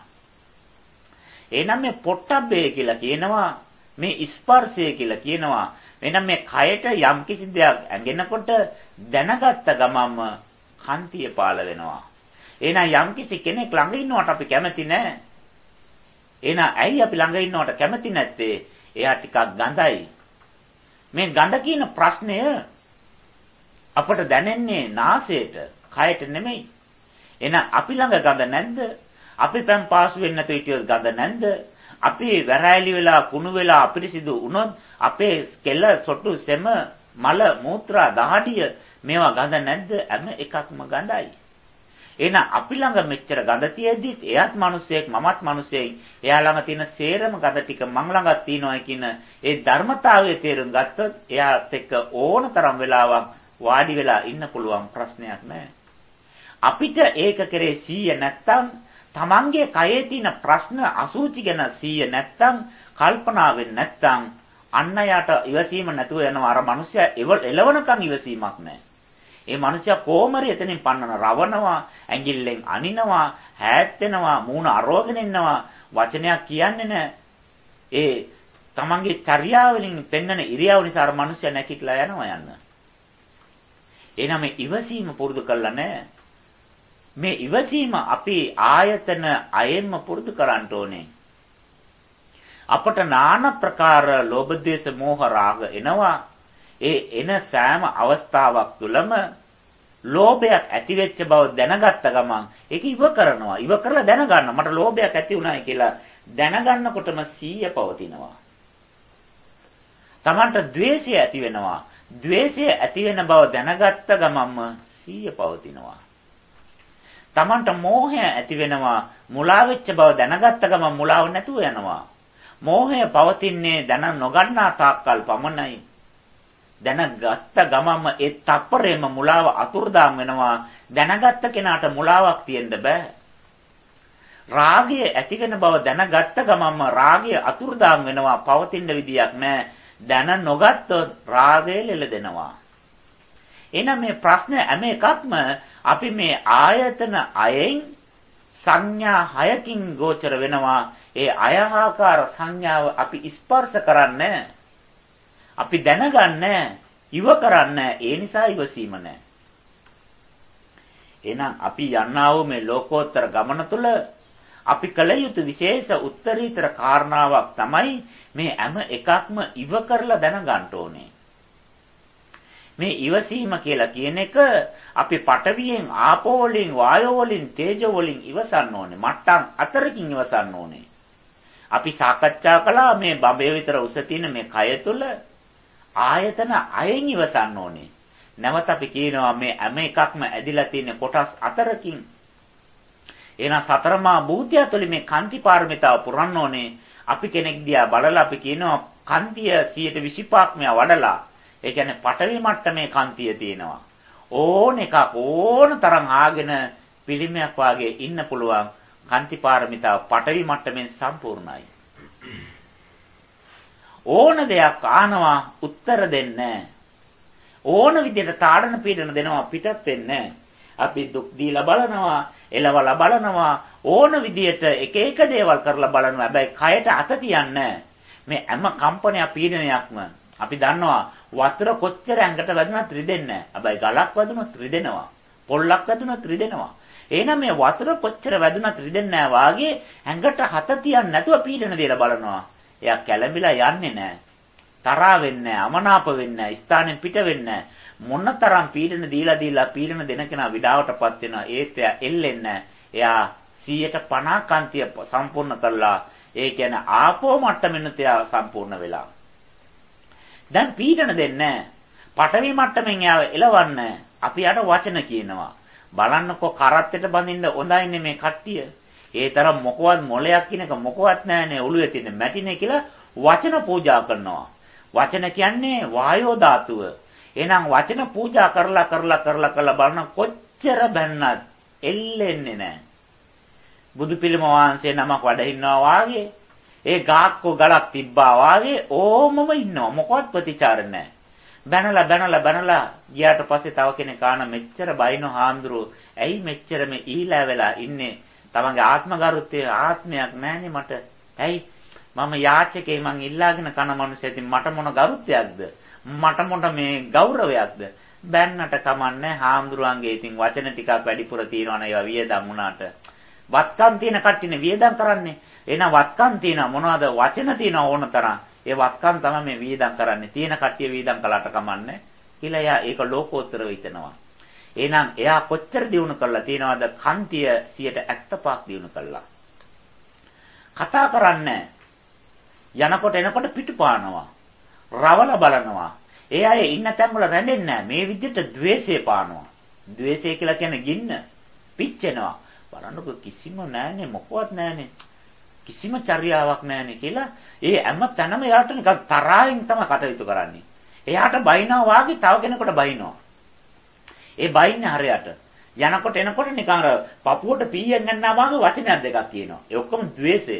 එහෙනම් මේ පොට්ටබ්බේ කියලා කියනවා, මේ ස්පර්ශය කියලා කියනවා. එහෙනම් මේ කයට යම් කිසි දෙයක් ඇඟෙනකොට දැනගත්ත ගමන්ම කාන්තිය පාළ වෙනවා. එහෙනම් යම් කිසි කෙනෙක් ළඟ ඉන්නවට අපි කැමති නැහැ. එහෙනම් ඇයි අපි ළඟ ඉන්නවට කැමති නැත්තේ? එයා ටිකක් ගඳයි. මේ ගඳ කියන ප්‍රශ්නය අපට දැනෙන්නේ නාසයට, කයට නෙමෙයි. එහෙනම් අපි ළඟ ගඳ නැද්ද? අපි පෑන් පාසු වෙන්නේ නැතුව හිටියොත් ගඳ නැද්ද? අපි වැරෑලි වෙලා කුණු වෙලා අපිරිසිදු වුණොත් අපේ කෙල, සොටු, සෙම, මල, මූත්‍රා, දහඩිය මේවා ගඳ නැද්ද? හැම එකක්ම ගඳයි. එහෙනම් අපි ළඟ මෙච්චර ගඳ තියෙද්දිත් එයාත් මිනිස්සෙක්, මමත් මිනිස්සෙක්. එයා ළඟ තියෙන සේරම ගඳ ටික මං ළඟත් තියෙනවා කියන ඒ ධර්මතාවයේ තේරුම් ගත්තොත් එයාත් එක්ක ඕනතරම් වෙලාවක් වාඩි වෙලා ඉන්න පුළුවන්, ප්‍රශ්නයක් නැහැ. අපිට ඒක කරේ 100 නැත්තම්, තමන්ගේ කයේ තියෙන ප්‍රශ්න අසුචි ගැන 100 නැත්තම්, කල්පනාවෙන් නැත්තම් අන්න යට ඉවසීම නැතුව යනවා. අර මිනිස්සයා එළවනකන් ඉවසීමක් නැහැ. ඒ මිනිස්සයා කොහමරි එතනින් පන්නන රවනවා, ඇඟිල්ලෙන් අනිනවා, හැත්තෙනවා, මූණ අරවගෙන ඉන්නවා, වචනයක් කියන්නේ නැහැ. ඒ තමන්ගේ චර්යාවලින් පෙන්වන ඉරියව් නිසා අර මිනිස්සයා නැකිట్లా යනවා යන්න. එහෙනම් මේ ඉවසීම පුරුදු කරලා නැහැ. මේ ඉවසීම අපි ආයතන අයෙන්ම පුරුදු කරන්න ඕනේ. අපට নানা ප්‍රකාර ලෝභ ද්වේෂ මෝහ රාග එනවා. ඒ එන සෑම අවස්ථාවක් තුළම ලෝභයක් ඇති වෙච්ච බව දැනගත්ත ගමන් ඒක ඉව කරනවා. ඉව කරලා දැනගන්න මට ලෝභයක් ඇති වුණායි කියලා දැනගන්නකොටම 100 පවතිනවා. Tamanට ද්වේෂය ඇති වෙනවා. ද්වේෂය ඇති වෙන බව දැනගත්ත ගමන්ම 100 පවතිනවා. Tamanට මෝහය ඇති වෙනවා. මුලා වෙච්ච බව දැනගත්ත ගමන් මුලාව නැතුව යනවා. මෝහය පවතින්නේ දැන නොගන්නා තාක්කල් පමණයි. දැනගත්ත ගමන්ම ඒ තප්පරේම මුලාව අතුරුදාම් වෙනවා. දැනගත්ත කෙනාට මුලාවක් තියෙන්න බෑ. රාගය ඇති වෙන බව දැනගත්ත ගමන්ම රාගය අතුරුදාම් වෙනවා. පවතින විදියක් නෑ. දැන නොගත්තොත් රාගය ලෙලදෙනවා. එහෙනම් මේ ප්‍රශ්න හැම එකක්ම අපි මේ ආයතන අයෙන් සංඥා 6කින් ගෝචර වෙනවා. ඒ අයහාකාර සංඥාව අපි ස්පර්ශ කරන්නේ, අපි දැනගන්නේ, ඉව කරන්නේ. ඒ නිසා ඉවසීම නැහැ. එහෙනම් අපි යන්නා වූ මේ ලෝකෝත්තර ගමන තුළ අපි කල යුතු විශේෂ උත්තරීතර කාරණාවක් තමයි මේ හැම එකක්ම ඉව කරලා දැනගන්න ඕනේ. මේ ඉවසීම කියලා කියන එක අපි පඨවියෙන්, ආපෝ වලින්, වායෝ වලින්, තේජෝ වලින් ඉවසන්න ඕනේ. මට්ටම් 4කින් ඉවසන්න ඕනේ. අපි සාකච්ඡා කළා මේ බඹේ විතර උස තියෙන මේ කය තුල ආයතන 6න් ඉවසන්න ඕනේ. නැවත අපි කියනවා මේ හැම එකක්ම ඇදිලා තියෙන කොටස් 4කින්. එහෙනම් සතරමා භූතය තුළ මේ කාන්ති පාරමිතාව පුරන්න ඕනේ. අපි කෙනෙක් දිහා බලලා අපි කියනවා කාන්තිය 125ක් මෙයා වඩලා. ඒ කියන්නේ පඨවි මට්ටමේ කාන්තිය තියෙනවා. ඕන එකක් ඕන තරම් ආගෙන පිළිමයක් වාගේ ඉන්න පුළුවන්. කාන්ති පාරමිතාව පඨවි මට්ටමින් සම්පූර්ණයි. ඕන දෙයක් ආනවා උත්තර දෙන්නේ ඕන විදිහට තාඩන පීඩන දෙනවා පිටත් වෙන්නේ. අපි දුක් දීලා බලනවා, එලවලා බලනවා, ඕන විදිහට එක එක දේවල් කරලා බලනවා. හැබැයි කයට අත තියන්නේ මේ හැම කම්පනයක් පීඩනයක්ම අපි දන්නවා වතුර කොච්චර ඇඟට වැදුනත් රිදෙන්නේ නැහැ. හැබැයි ගලක් වැදුනොත් රිදෙනවා. පොල්ලක් වැදුනොත් රිදෙනවා. එහෙනම් මේ වතුර කොච්චර වැදුනත් රිදෙන්නේ නැහැ වාගේ ඇඟට හත තියන්නේ නැතුව පීඩන දෙලා බලනවා. එයා කැළඹිලා යන්නේ නැහැ. තරහා වෙන්නේ නැහැ, අමනාප වෙන්නේ නැහැ, ස්ථානෙන් පිට වෙන්නේ නැහැ. මොනතරම් පීඩන දීලා පීඩන දෙන කෙනා විඩාවටපත් වෙනවා. ඒත් එයා එල්ලෙන්නේ නැහැ. එයා 150 කාන්තිය සම්පූර්ණ කළා. ඒ කියන්නේ ආපෝ මට්ටමෙන් එයා සම්පූර්ණ වෙලා. දැන් පීඩන දෙන්නේ නැහැ. පඨවි මට්ටමින් එයාව එලවන්නේ. අපි යට වචන කියනවා. බලන්නකෝ කරත්තෙට බඳින්න හොඳයිනේ මේ කට්ටිය. ඒ තරම් මොකවත් මොලයක් කියන එක මොකවත් නැහැනේ ඔළුවේ තියෙන මැටිනේ කියලා වචන පූජා කරනවා. වචන කියන්නේ වායෝ ධාතුව. එහෙනම් වචන පූජා කරලා බලන කොච්චර බැන්නත් එල්ලෙන්නේ නැහැ. බුදු පිළිම වහන්සේ නමක් වැඩ ඉන්නවා වාගේ ඒ ගාක්කෝ ගලක් තිබ්බා වාගේ ඕමම ඉන්නවා. මොකවත් ප්‍රතිචාර නැහැ. බැනලා ගියාට පස්සේ තව කෙනෙක් ආන මෙච්චර බයිනෝ හාමුදුරුවෝ ඇයි මෙච්චර මේ ඊළා වෙලා ඉන්නේ? තමන්ගේ ආත්මගරුත්වයේ ආත්මයක් නැහැනේ මට. ඇයි මම යාචකේ මං ඉල්ලාගෙන කන මනුස්සයෙක් මට මොන ගරුත්වයක්ද? මට මොන මේ ගෞරවයක්ද? බැන්නට කමන්නේ හාමුදුරුවන්ගේ ඉතින් වචන ටිකක් වැඩිපුර තියෙනවනේ ඒවා වියදම් වුණාට. වත්කම් තියෙන කට්ටියනේ වියදම් කරන්නේ. එහෙනම් වත්කම් තියෙන මොනවද වචන තියෙන ඕන තරම්. ඒ වත්කම් තමයි මේ වියදම් කරන්නේ. තියෙන කට්ටිය වියදම් කළාට කමන්නේ කියලා එයා ඒක ලෝකෝත්තරව හිතනවා. එහෙනම් එයා කොච්චර දිනු කරලා තියෙනවද? කාන්තිය 75ක් දිනු කළා. කතා කරන්නේ යනකොට එනකොට පිටුපානවා. රවල බලනවා. ඒ අය ඉන්න තැන් වල රැඳෙන්නේ නැහැ. මේ විදිහට द्वේෂය පානවා. द्वේෂය කියලා කියන්නේ ගින්න. පිච්චෙනවා. බලන්නකො කිසිම නැහැනේ මොකවත් නැහැනේ. කිසිම චර්යාවක් නැහැනේ කියලා ඒ හැම තැනම යාට නිකන් තරහින් තමයි කටයුතු කරන්නේ. එයාට බයිනවා වාගේ තව කෙනෙකුට බයිනවා. ඒ බයින්නේ හරියට. යනකොට එනකොට නිකන් අර පපුවට පීයෙන් යනවා වාගේ වචනයක් දෙකක් කියනවා. ඒ ඔක්කොම द्वේෂය.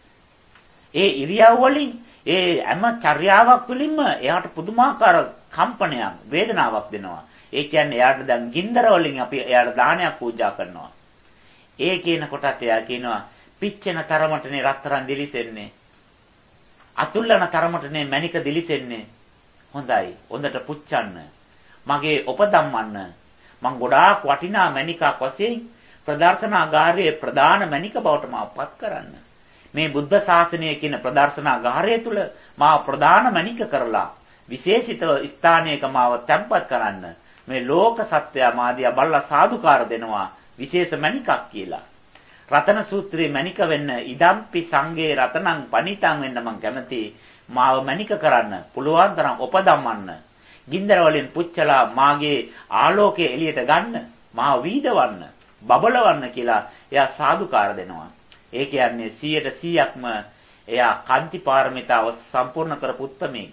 ඒ ඉරියව් වලින් ඒ හැම චර්යාවක් තුළින්ම එයාට පුදුමාකාර කම්පනයක් වේදනාවක් දෙනවා. ඒ කියන්නේ එයාට දැන් ගින්දර වලින් අපි එයාට දානයක් පූජා කරනවා. ඒ කියන කොටත් එයා කියනවා පිච්චෙන තරමටනේ රත්තරන් දිලිසෙන්නේ. අතුල්ලන තරමටනේ මණික දිලිසෙන්නේ. හොඳයි. හොඳට පුච්චන්න. මගේ උපදම්මන්න. මං ගොඩාක් වටිනා මණිකක් වශයෙන් ප්‍රදර්ශනාගාරයේ ප්‍රධාන මණික බවට මාපත් කරන්න. මේ බුද්ධ ශාසනය කියන ප්‍රදර්ශනාගාරය තුල මාව ප්‍රධාන මණික කරලා විශේෂිත ස්ථානයක මාව තැන්පත් කරන්න. මේ ලෝක සත්‍යය මාදියා බල්ලා සාදුකාර දෙනවා විශේෂ මණිකක් කියලා. රතන සූත්‍රයේ මණික වෙන්න ඉදම්පි සංගේ රතනං පණිතං වෙන්න මං කැමති. මාව මණික කරන්න පුළුවන් තරම් උපදම්මන්න. ගින්දර වලින් පුච්චලා මාගේ ආලෝකය එළියට ගන්න. මාව වීදවන්න, බබලවන්න කියලා එයා සාදුකාර දෙනවා. ඒ කියන්නේ 100%ක්ම එයා කාන්ති පාරමිතාව සම්පූර්ණ කරපු උත්මේ.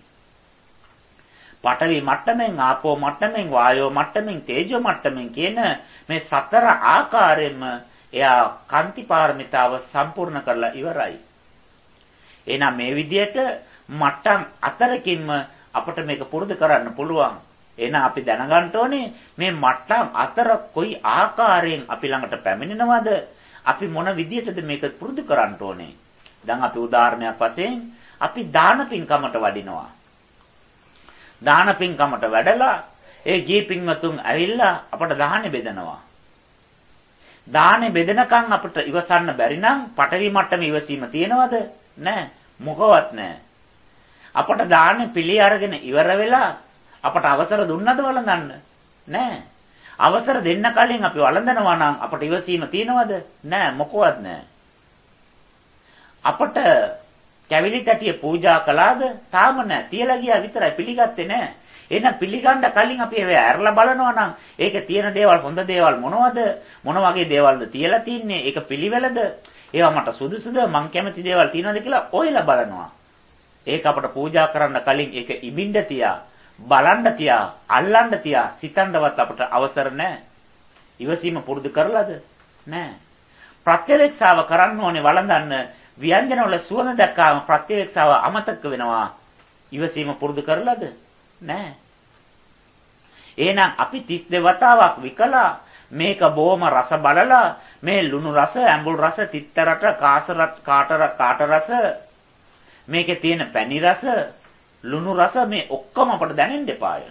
පඨවි මට්ටමින්, ආපෝ මට්ටමින්, වායෝ මට්ටමින්, තේජෝ මට්ටමින් කියන මේ සතර ආකාරයෙන්ම එයා කාන්ති පාරමිතාව සම්පූර්ණ කරලා ඉවරයි. එහෙනම් මේ විදිහට මට්ටම් 4කින්ම අපිට මේක පුරුදු කරන්න පුළුවන්. එහෙනම් අපි දැනගන්න ඕනේ මේ මට්ටම් 4 කොයි ආකාරයෙන් අපි ළඟට පැමිණෙනවද? අපි මොන විදිහටද මේක පුරුදු කරන්න ඕනේ? දැන් අපි උදාහරණයක් වශයෙන් අපි දාන පින්කමට වඩිනවා. දාන පින්කමට වැඩලා ඒ ගිහි පින්වතුන් ඇවිල්ලා අපට දාහනේ බෙදනවා. දාහනේ බෙදනකන් අපිට ඉවසන්න බැරි නම් පටවි මට්ටමේ ඉවසීම තියෙනවද? නැහැ. මොකවත් නැහැ. අපට දාහනේ පිළි අරගෙන ඉවර වෙලා අපට අවසර දුන්නද වළඳන්න? නෑ. අවසර දෙන්න කලින් අපි වළඳනවා නම් අපට ඉවසීම තියනවද? නෑ, මොකවත් නෑ. අපට කැවිලි තැටිය පූජා කළාද? තාම නෑ. තියලා ගියා විතරයි, පිළිගත්තේ නෑ. එහෙනම් පිළිගන්න කලින් අපි ඒව ඇරලා බලනවා නම් ඒකේ තියෙන දේවල් හොඳ දේවල් මොනවද? මොන වගේ දේවල්ද තියලා තින්නේ? ඒක පිළිවෙලද? ඒවා මට සුදුසුද? මං කැමති දේවල් තියෙනවද කියලා ඔයලා බලනවා. ඒක අපට පූජා කරන්න කලින් ඒක ඉබින්න තියා, බලන්න තියා, අල්ලන්න තියා, සිතන්නවත් අපට අවසර නැහැ. ඉවසීම පුරුදු කරලාද? නැහැ. ප්‍රත්‍යවේක්ෂාව කරන්න ඕනේ වළඳන්න. ව්‍යංජන වල සුවඳ දැක්කාම ප්‍රත්‍යවේක්ෂාව අමතක වෙනවා. ඉවසීම පුරුදු කරලාද? නැහැ. එහෙනම් අපි 32 වතාවක් විකලා මේක බොහොම රස බලලා මේ ලුණු රස, ඇඹුල් රස, තිත්ත රස, කාට රස, මේකේ තියෙන පැණි රස, ලුණු රස මේ ඔක්කොම අපට දැනෙන්න එපාය.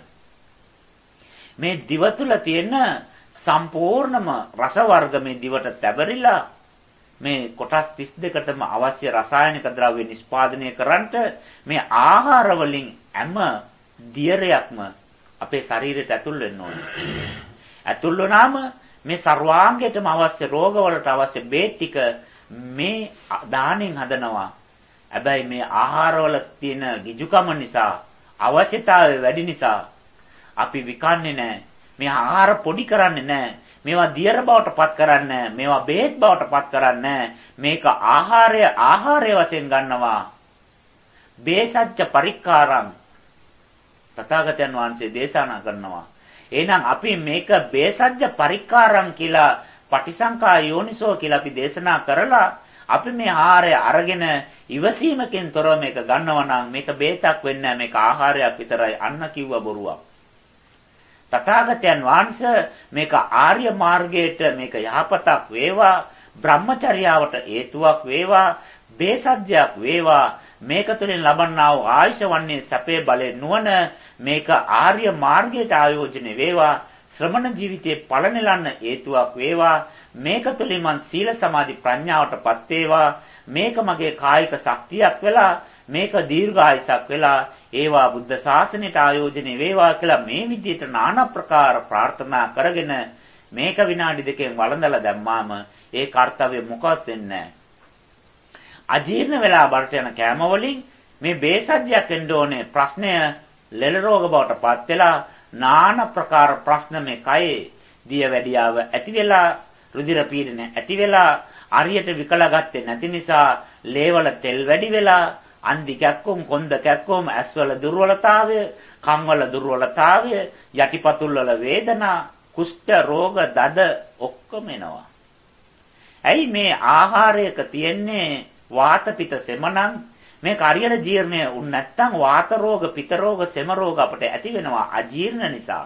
මේ දිව තුල තියෙන සම්පූර්ණම රස වර්ග මේ දිවට තැබරිලා මේ කොටස් 32කටම අවශ්‍ය රසායනික ද්‍රව්‍ය නිෂ්පාදනය කරන්නට මේ ආහාර වලින් හැම දියරයක්ම අපේ ශරීරයට ඇතුල් වෙන්න ඕනේ. ඇතුල් වුණාම මේ සර්වාංගයටම අවශ්‍ය රෝගවලට අවශ්‍ය බේත් ටික මේ දාණයෙන් හදනවා. හැබැයි මේ ආහාරවල තියෙන ගිජුකම නිසා, අවශ්‍යතාවය වැඩි නිසා අපි විකන්නේ නැහැ. මේ ආහාර පොඩි කරන්නේ නැහැ. මේවා දියර බවට පත් කරන්නේ නැහැ. මේවා බේත් බවට පත් කරන්නේ නැහැ. මේක ආහාරය වශයෙන් ගන්නවා. බේසජ්ජ පරික්කාරං තථාගතයන් වහන්සේ දේශනා කරනවා. එහෙනම් අපි මේක බේසජ්ජ පරික්කාරං කියලා පටිසංකා යෝනිසෝ කියලා අපි දේශනා කරලා අපි මේ ආහාරය අරගෙන ඉවසීමකින් තොරව මේක ගන්නවා නම් මේක බේතක් වෙන්නේ නැහැ. මේක ආහාරයක් විතරයි. අන්න කිව්ව බොරුවක්. තථාගතයන් වහන්සේ මේක ආර්ය මාර්ගයට මේක යහපතක් වේවා, බ්‍රහ්මචර්යාවට හේතුවක් වේවා, බේසජ්ජයක් වේවා, මේක තුළින් ලබන්නා වූ ආයුෂ වන්නේ සැපේ බලේ නුවණ මේක ආර්ය මාර්ගයට ආයෝජනය වේවා, ශ්‍රමණ ජීවිතයේ ඵල නෙලන්න හේතුවක් වේවා, මේක තුළින් මං සීල සමාධි ප්‍රඥාවටපත් වේවා, මේක මගේ කායික ශක්තියක් වෙලා, මේක දීර්ඝායසක් වෙලා ඒවා බුද්ධ ශාසනයට ආයෝජනය වේවා කියලා මේ විදිහට নানা ප්‍රකාර ප්‍රාර්ථනා කරගෙන මේක විනාඩි දෙකෙන් වළඳලා දැම්මාම ඒ කාර්යය මොකවත් වෙන්නේ නැහැ. අජීර්ණ වෙලා බරට යන කෑම වලින් මේ බේසජ්ජයක් වෙන්න ඕනේ. ප්‍රශ්නය ලෙල රෝග බවට පත් වෙලා নানা ප්‍රකාර ප්‍රශ්න මේ කයේ දිය වැඩියාව ඇති වෙලා, රුධිර පීඩනය ඇති වෙලා, අරියට විකලා ගත්තේ නැති නිසා ලේවල තෙල් වැඩි වෙලා, අන්දි කැක්කුම්, කොන්ද කැක්කුම්, ඇස්වල දුර්වලතාවය, කන්වල දුර්වලතාවය, යටිපතුල් වල වේදනා, කුෂ්ඨ රෝග, දද ඔක්කොම එනවා. ඇයි මේ ආහාරයක තියෙන්නේ වාත පිත සෙමණන්? මේක හරියට ජීර්ණය වුනේ නැත්නම් වාත රෝග, පිත රෝග, සෙම රෝග අපට ඇති වෙනවා අජීර්ණ නිසා.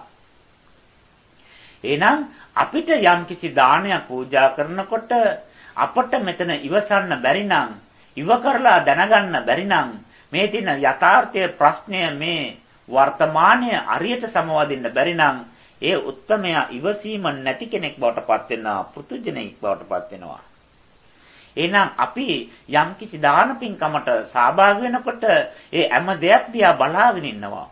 එහෙනම් අපිට යම්කිසි දානයක් පූජා කරනකොට අපට මෙතන ඉවසන්න බැරි නම්, ඉව කරලා දැනගන්න බැරි නම්, මේ තියෙන යථාර්ථයේ ප්‍රශ්නය මේ වර්තමානයේ හරියට සමවදින්න බැරි නම් ඒ උත්තමයා ඉවසීම නැති කෙනෙක් බවට පත් වෙනවා, පෘතුජනෙක් බවට පත් වෙනවා. එහෙනම් අපි යම්කිසි දාන පින්කමට සහභාගී වෙනකොට ඒ හැම දෙයක් දිහා බලාගෙන ඉන්නවා.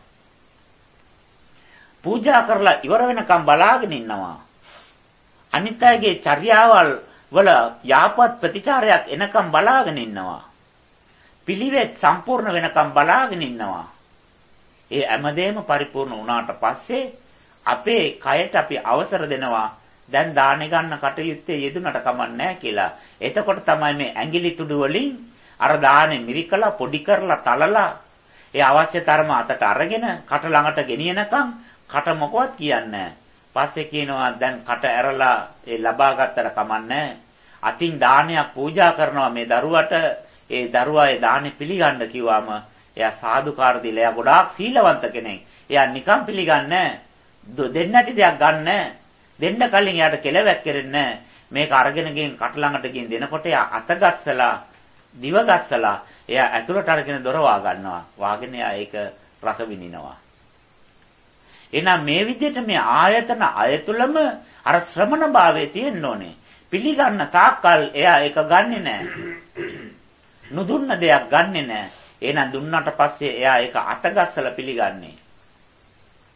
පූජා කරලා ඉවර වෙනකම් බලාගෙන ඉන්නවා. අනිත් අයගේ චර්යාවල් වල යාපත් ප්‍රතිචාරයක් එනකම් බලාගෙන ඉන්නවා. පිළිවෙත් සම්පූර්ණ වෙනකම් බලාගෙන ඉන්නවා. ඒ හැමදේම පරිපූර්ණ වුණාට පස්සේ අපේ කයට අපි අවසර දෙනවා. දැන් දානෙ ගන්න කටයුත්තේ යෙදුනට කමන්නේ කියලා. එතකොට තමයි මේ ඇඟිලි තුඩු වලින් අර දානෙ මිරිකලා පොඩි කරලා තලලා ඒ අවශ්‍ය තරම අතට අරගෙන කට ළඟට ගෙනියනකම් කට මොකවත් කියන්නේ පස්සේ කියනවා දැන් කට ඇරලා ඒ ලබා ගත්තට කමන්නේ. අතින් දානයක් පූජා කරනවා මේ දරුවට. ඒ දරුවා ඒ දානෙ පිළිගන්න කිව්වම එයා සාදුකාර දීලා එයා ගොඩාක් සීලවන්ත කෙනෙක්. එයා නිකන් පිළිගන්නේ දෙන්න නැති දෙයක් ගන්නෑ. දෙන්න කලින් එයාට කෙලවැක් කෙරෙන්නේ මේක අරගෙන ගින් කට ළඟට ගින් දෙනකොට එයා අතගස්සලා දිව ගස්සලා එයා ඇතුළට අරගෙන දොර වා ගන්නවා. වාගෙන එයා ඒක රස විඳිනවා. එහෙනම් මේ විදිහට මේ ආයතන අයතුලම අර ශ්‍රමණ භාවයේ තියෙන්න ඕනේ. පිළිගන්න තාක්කල් එයා ඒක ගන්නෙ නෑ. නුදුන්න දෙයක් ගන්නෙ නෑ. එහෙනම් දුන්නාට පස්සේ එයා ඒක අතගස්සලා පිළිගන්නේ.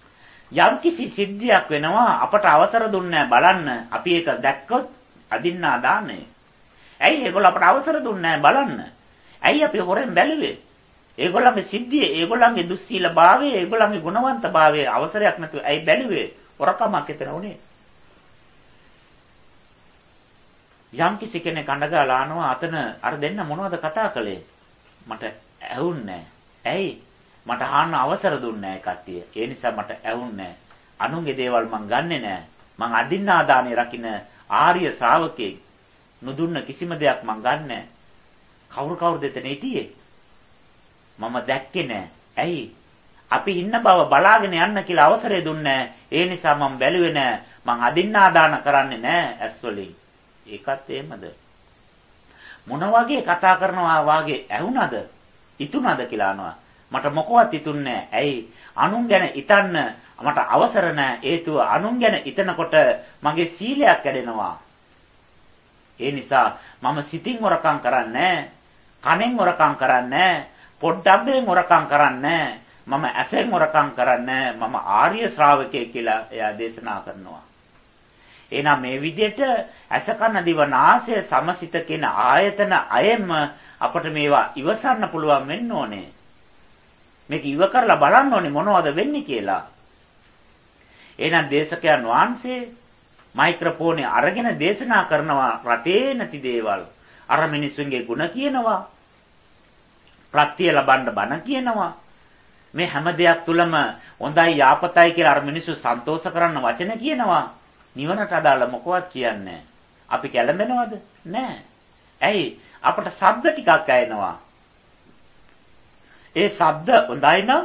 යම්කිසි සිද්ධියක් වෙනවා අපට අවසර දුන්නේ බලන්න. අපි ඒක දැක්කොත් අදින්නා දාන්නේ. ඇයි ඒගොල්ලෝ අපට අවසර දුන්නේ බලන්න? ඇයි අපි හොරෙන් බැලුවේ? ඒගොල්ලන්ගේ සිද්ධිය, ඒගොල්ලන්ගේ දුස්සීලභාවය, ඒගොල්ලන්ගේ ගුණවන්තභාවය අවසරයක් නැතුව ඇයි බැලුවේ? හොරකමක් එතන උනේ. යම්කිසි කෙනෙක් අඬගාලා ආනවා අතන අර දෙන්න මොනවද කතා කළේ? මට ඇහුන්නේ නැහැ. ඇයි? මට අහන්න අවසර දුන්නේ නැහැ කට්ටිය. ඒ නිසා මට ඇහුන්නේ නැහැ. අනුන්ගේ දේවල් මං ගන්නෙ නැහැ. මං අදින්නාදානේ රකින්න ආර්ය ශ්‍රාවකෙක්. නුදුන්න කිසිම දෙයක් මං ගන්නෑ. කවුරුද එතන හිටියේ? මම දැක්කේ නැහැ. ඇයි? අපි ඉන්න බව බලාගෙන යන්න කියලා අවසරය දුන්නේ නැහැ. ඒ නිසා මම බැලුවේ නැහැ. මං අදින්නාදාන කරන්නේ නැහැ ඇස් වලින්. ඒකත් එහෙමද? මොන වගේ කතා කරනවා වාගේ ඇහුණද? ඉතුණද කියලා අහනවා. මට මොකවත් ඉතුන්නේ නැහැ. ඇයි? අනුන් ගැන හිතන්න මට අවසර නැහැ. හේතුව අනුන් ගැන හිතනකොට මගේ සීලයක් කැඩෙනවා. ඒ නිසා මම සිතින් හොරකම් කරන්නේ කනෙන් හොරකම් කරන්නේ පොඩ්ඩබ්බෙන් හොරකම් කරන්නේ මම ඇසෙන් හොරකම් කරන්නේ මම ආර්ය ශ්‍රාවකයෙක් කියලා එයා දේශනා කරනවා. එහෙනම් මේ විදිහට ඇස කන දිව නාසය සමසිත කියන ආයතන අයෙම අපට මේවා ඉවසන්න පුළුවන් වෙන්න ඕනේ. මේක ඉව කරලා බලන්න ඕනේ මොනවද වෙන්නේ කියලා. එහෙනම් දේශකයන් වහන්සේ මයික්‍රොෆෝනේ අරගෙන දේශනා කරනවා රටේ නැති දේවල්. අර මිනිස්සුන්ගේ ಗುಣ කියනවා. ප්‍රත්‍ය ලබන්න බණ කියනවා. මේ හැම දෙයක් තුලම හොඳයි යාපතයි කියලා අර මිනිස්සු සන්තෝෂ කරන්න වචන කියනවා. නිවනට අදාළ මොකවත් කියන්නේ අපි කැළඹෙනවද? නැහැ. ඇයි? අපට ශබ්ද ටිකක් ඇහෙනවා. ඒ ශබ්ද හොඳයි නම්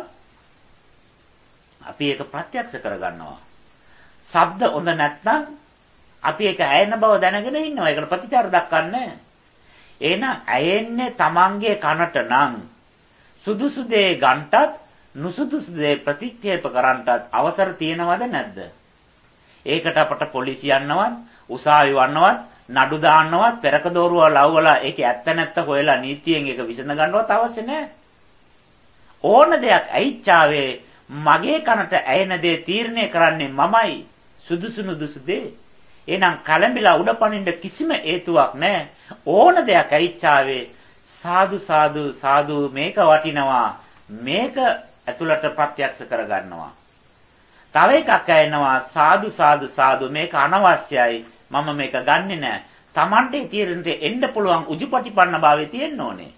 අපි ඒක ප්‍රත්‍යක්ෂ කරගන්නවා. ශබ්ද හොඳ නැත්නම් අපි ඒක ඇයෙන බව දැනගෙන ඉන්නවා. ඒකට ප්‍රතිචාර දක්වන්නේ. එහෙනම් ඇයෙන්නේ Tamange කනට නම් සුදුසු දේ ගන්නටත් නුසුදුසු දේ ප්‍රතික්ෂේප කරන්නටත් අවසර තියෙනවද නැද්ද? ඒකට අපට පොලිසිය යන්නවත්, උසාවි වන්නවත්, නඩු දාන්නවත්, පෙරක දෝරුව ලව්වලා ඒකේ ඇත්ත නැත්ත හොයලා නීතියෙන් ඒක විසඳ ගන්නවත් අවශ්‍ය නැහැ. ඕන දෙයක් ඇයිච්චාවේ මගේ කනට ඇයෙන දේ තීරණය කරන්නේ මමයි. සුදුසු නුදුසු දේ. එහෙනම් කලඹිලා උඩපනින්න කිසිම හේතුවක් නැහැ. ඕන දෙයක් ඇයිච්චාවේ සාදු සාදු සාදු මේක වටිනවා. මේක ඇතුළට ප්‍රත්‍යක්ෂ කරගන්නවා. තව එකක් ඇයෙනවා සාදු සාදු සාදු මේක අනවශ්‍යයි. මම මේක ගන්නෙ නැහැ. Tamante තීරණයට එන්න පුළුවන් උජුපටිපන්න භාවයේ තියෙන්න ඕනේ.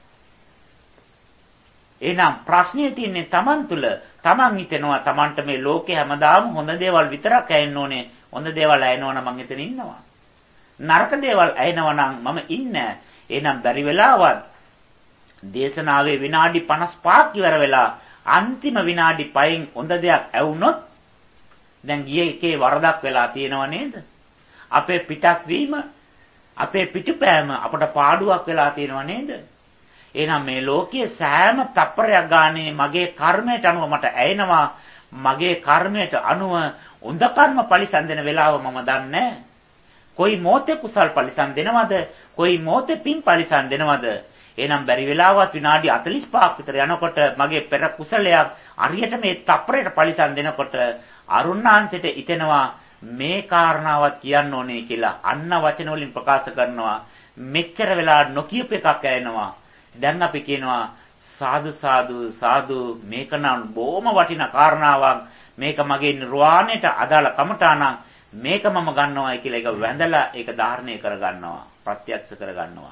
එහෙනම් ප්‍රශ්නේ තියෙන්නේ Taman තුල. Taman හිතනවා Tamanට මේ ලෝකේ හැමදාම හොඳ දේවල් විතරක් ඇයෙන්න ඕනේ. හොඳ දේවල් ඇයෙනවා නම් මං එතන ඉන්නවා. නරක දේවල් ඇයෙනවා නම් මම ඉන්නේ. එහෙනම් බැරි වෙලාවත් දේශනාවේ විනාඩි 55ක් ඉවර වෙලා අන්තිම විනාඩි 5න් හොඳ දෙයක් ඇවුනොත් දැන් ගියේ එකේ වරදක් වෙලා තියෙනව නේද? අපේ පිටක් වීම, අපේ පිටුපෑම අපට පාඩුවක් වෙලා තියෙනව නේද? එහෙනම් මේ ලෝකයේ සෑම තප්පරයක් ගානේ මගේ කර්මයට අනුව මට ඇයෙනවා. මගේ කර්මයට අනුව හොඳ කර්ම පරිසම් දෙන වෙලාව මම දන්නේ. කොයි මොහොතේ කුසල් පරිසම් දෙනවද? කොයි මොහොතේ පින් පරිසම් දෙනවද? එහෙනම් බැරි වෙලාවත් විනාඩි 45ක් විතර යනකොට මගේ පෙර කුසලයක් හරියට මේ තප්පරයට පරිසම් දෙනකොට අරුණාන්තයට හිතෙනවා මේ කාරණාවත් කියන්න ඕනේ කියලා. අන්න වචන වලින් ප්‍රකාශ කරනවා. මෙච්චර වෙලා නොකියප එකක් ඇයෙනවා. දැන් අපි කියනවා සාදු සාදු සාදු මේක නම් බොහොම වටිනා කාරණාවක්. මේක මගේ නිර්වාණයට අදාළ කමඨාණන්. මේක මම ගන්නවායි කියලා ඒක වැඳලා ඒක ධාරණය කරගන්නවා. ප්‍රත්‍යක්ෂ කරගන්නවා.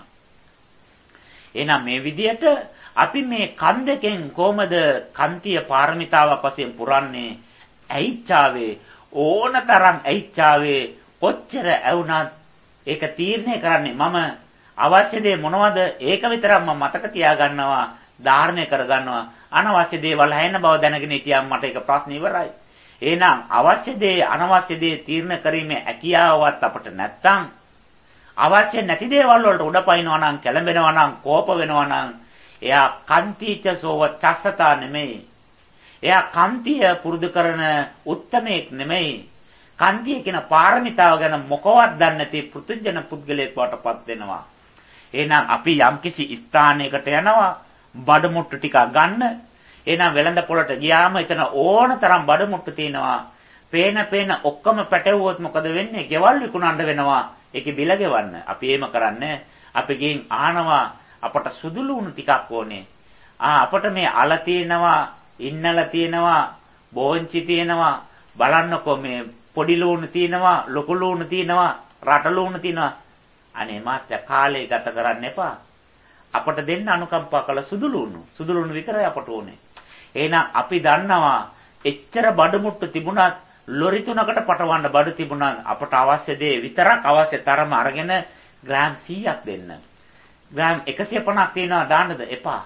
එහෙනම් මේ විදිහට අපි මේ කන් දෙකෙන් කොහමද කන්තිය පාරමිතාවක් වශයෙන් පුරන්නේ? ඇයිච්චාවේ ඕනතරම් ඇයිච්චාවේ කොච්චර ඇවුනත් ඒක තීරණය කරන්නේ මම. අවශ්‍ය දේ මොනවද? ඒක විතරක් මම මතක තියාගන්නවා, ධාරණය කරගන්නවා. අනවශ්‍ය දේවල් හැෙන්න බව දැනගෙන හිටියම මට ඒක ප්‍රශ්න ඉවරයි. එහෙනම් අවශ්‍ය දේ අනවශ්‍ය දේ තීරණය කිරීමේ හැකියාවවත් අපට නැත්තම් අවශ්‍ය නැති දේවල් වලට උඩපයින්නවා නම්, කැළඹෙනවා නම්, කෝප වෙනවා නම් එයා කන්තිච සෝව චස්සතා නෙමෙයි. එයා කන්තිය පුරුදු කරන උත්තමයෙක් නෙමෙයි. කන්තිය කියන පාරමිතාව ගැන මොකවත් දන්නේ නැති පෘථුජන පුද්ගලයෙක් වටපත් වෙනවා. එහෙනම් අපි යම්කිසි ස්ථානයකට යනවා, බඩමුට්ටු ටිකක් ගන්න. එහෙනම් වෙළඳ පොළට ගියාම එතන ඕන තරම් බඩ මුට්ටු තියෙනවා. පේන ඔක්කොම පැටවුවොත් මොකද වෙන්නේ? ගෙවල් විකුණන්න වෙනවා. ඒකේ බිල ගෙවන්න. අපි එහෙම කරන්නේ. අපි ගෙන් අහනවා අපට සුදු ලුණු ටිකක් ඕනේ. අපට මේ අල තියෙනවා, ඉන්නල තියෙනවා, බෝංචි තියෙනවා. බලන්නකෝ මේ පොඩි ලුණු තියෙනවා, ලොකු ලුණු තියෙනවා, රට ලුණු තියෙනවා. අනේ මාත්‍ය කාලේ ගත කරන්න එපා. අපට දෙන්න අනුකම්පා කළ සුදු ලුණු විතරයි අපට ඕනේ. එහෙනම් අපි දන්නවා එච්චර බඩමුට්ටු තිබුණත් ලොරි 3කට පටවන්න බඩු තිබුණත් අපට අවශ්‍ය දේ විතරක් අවශ්‍ය තරම අරගෙන ග්‍රෑම් 100ක් දෙන්න. ග්‍රෑම් 150ක් තියනවා දාන්නද? එපා.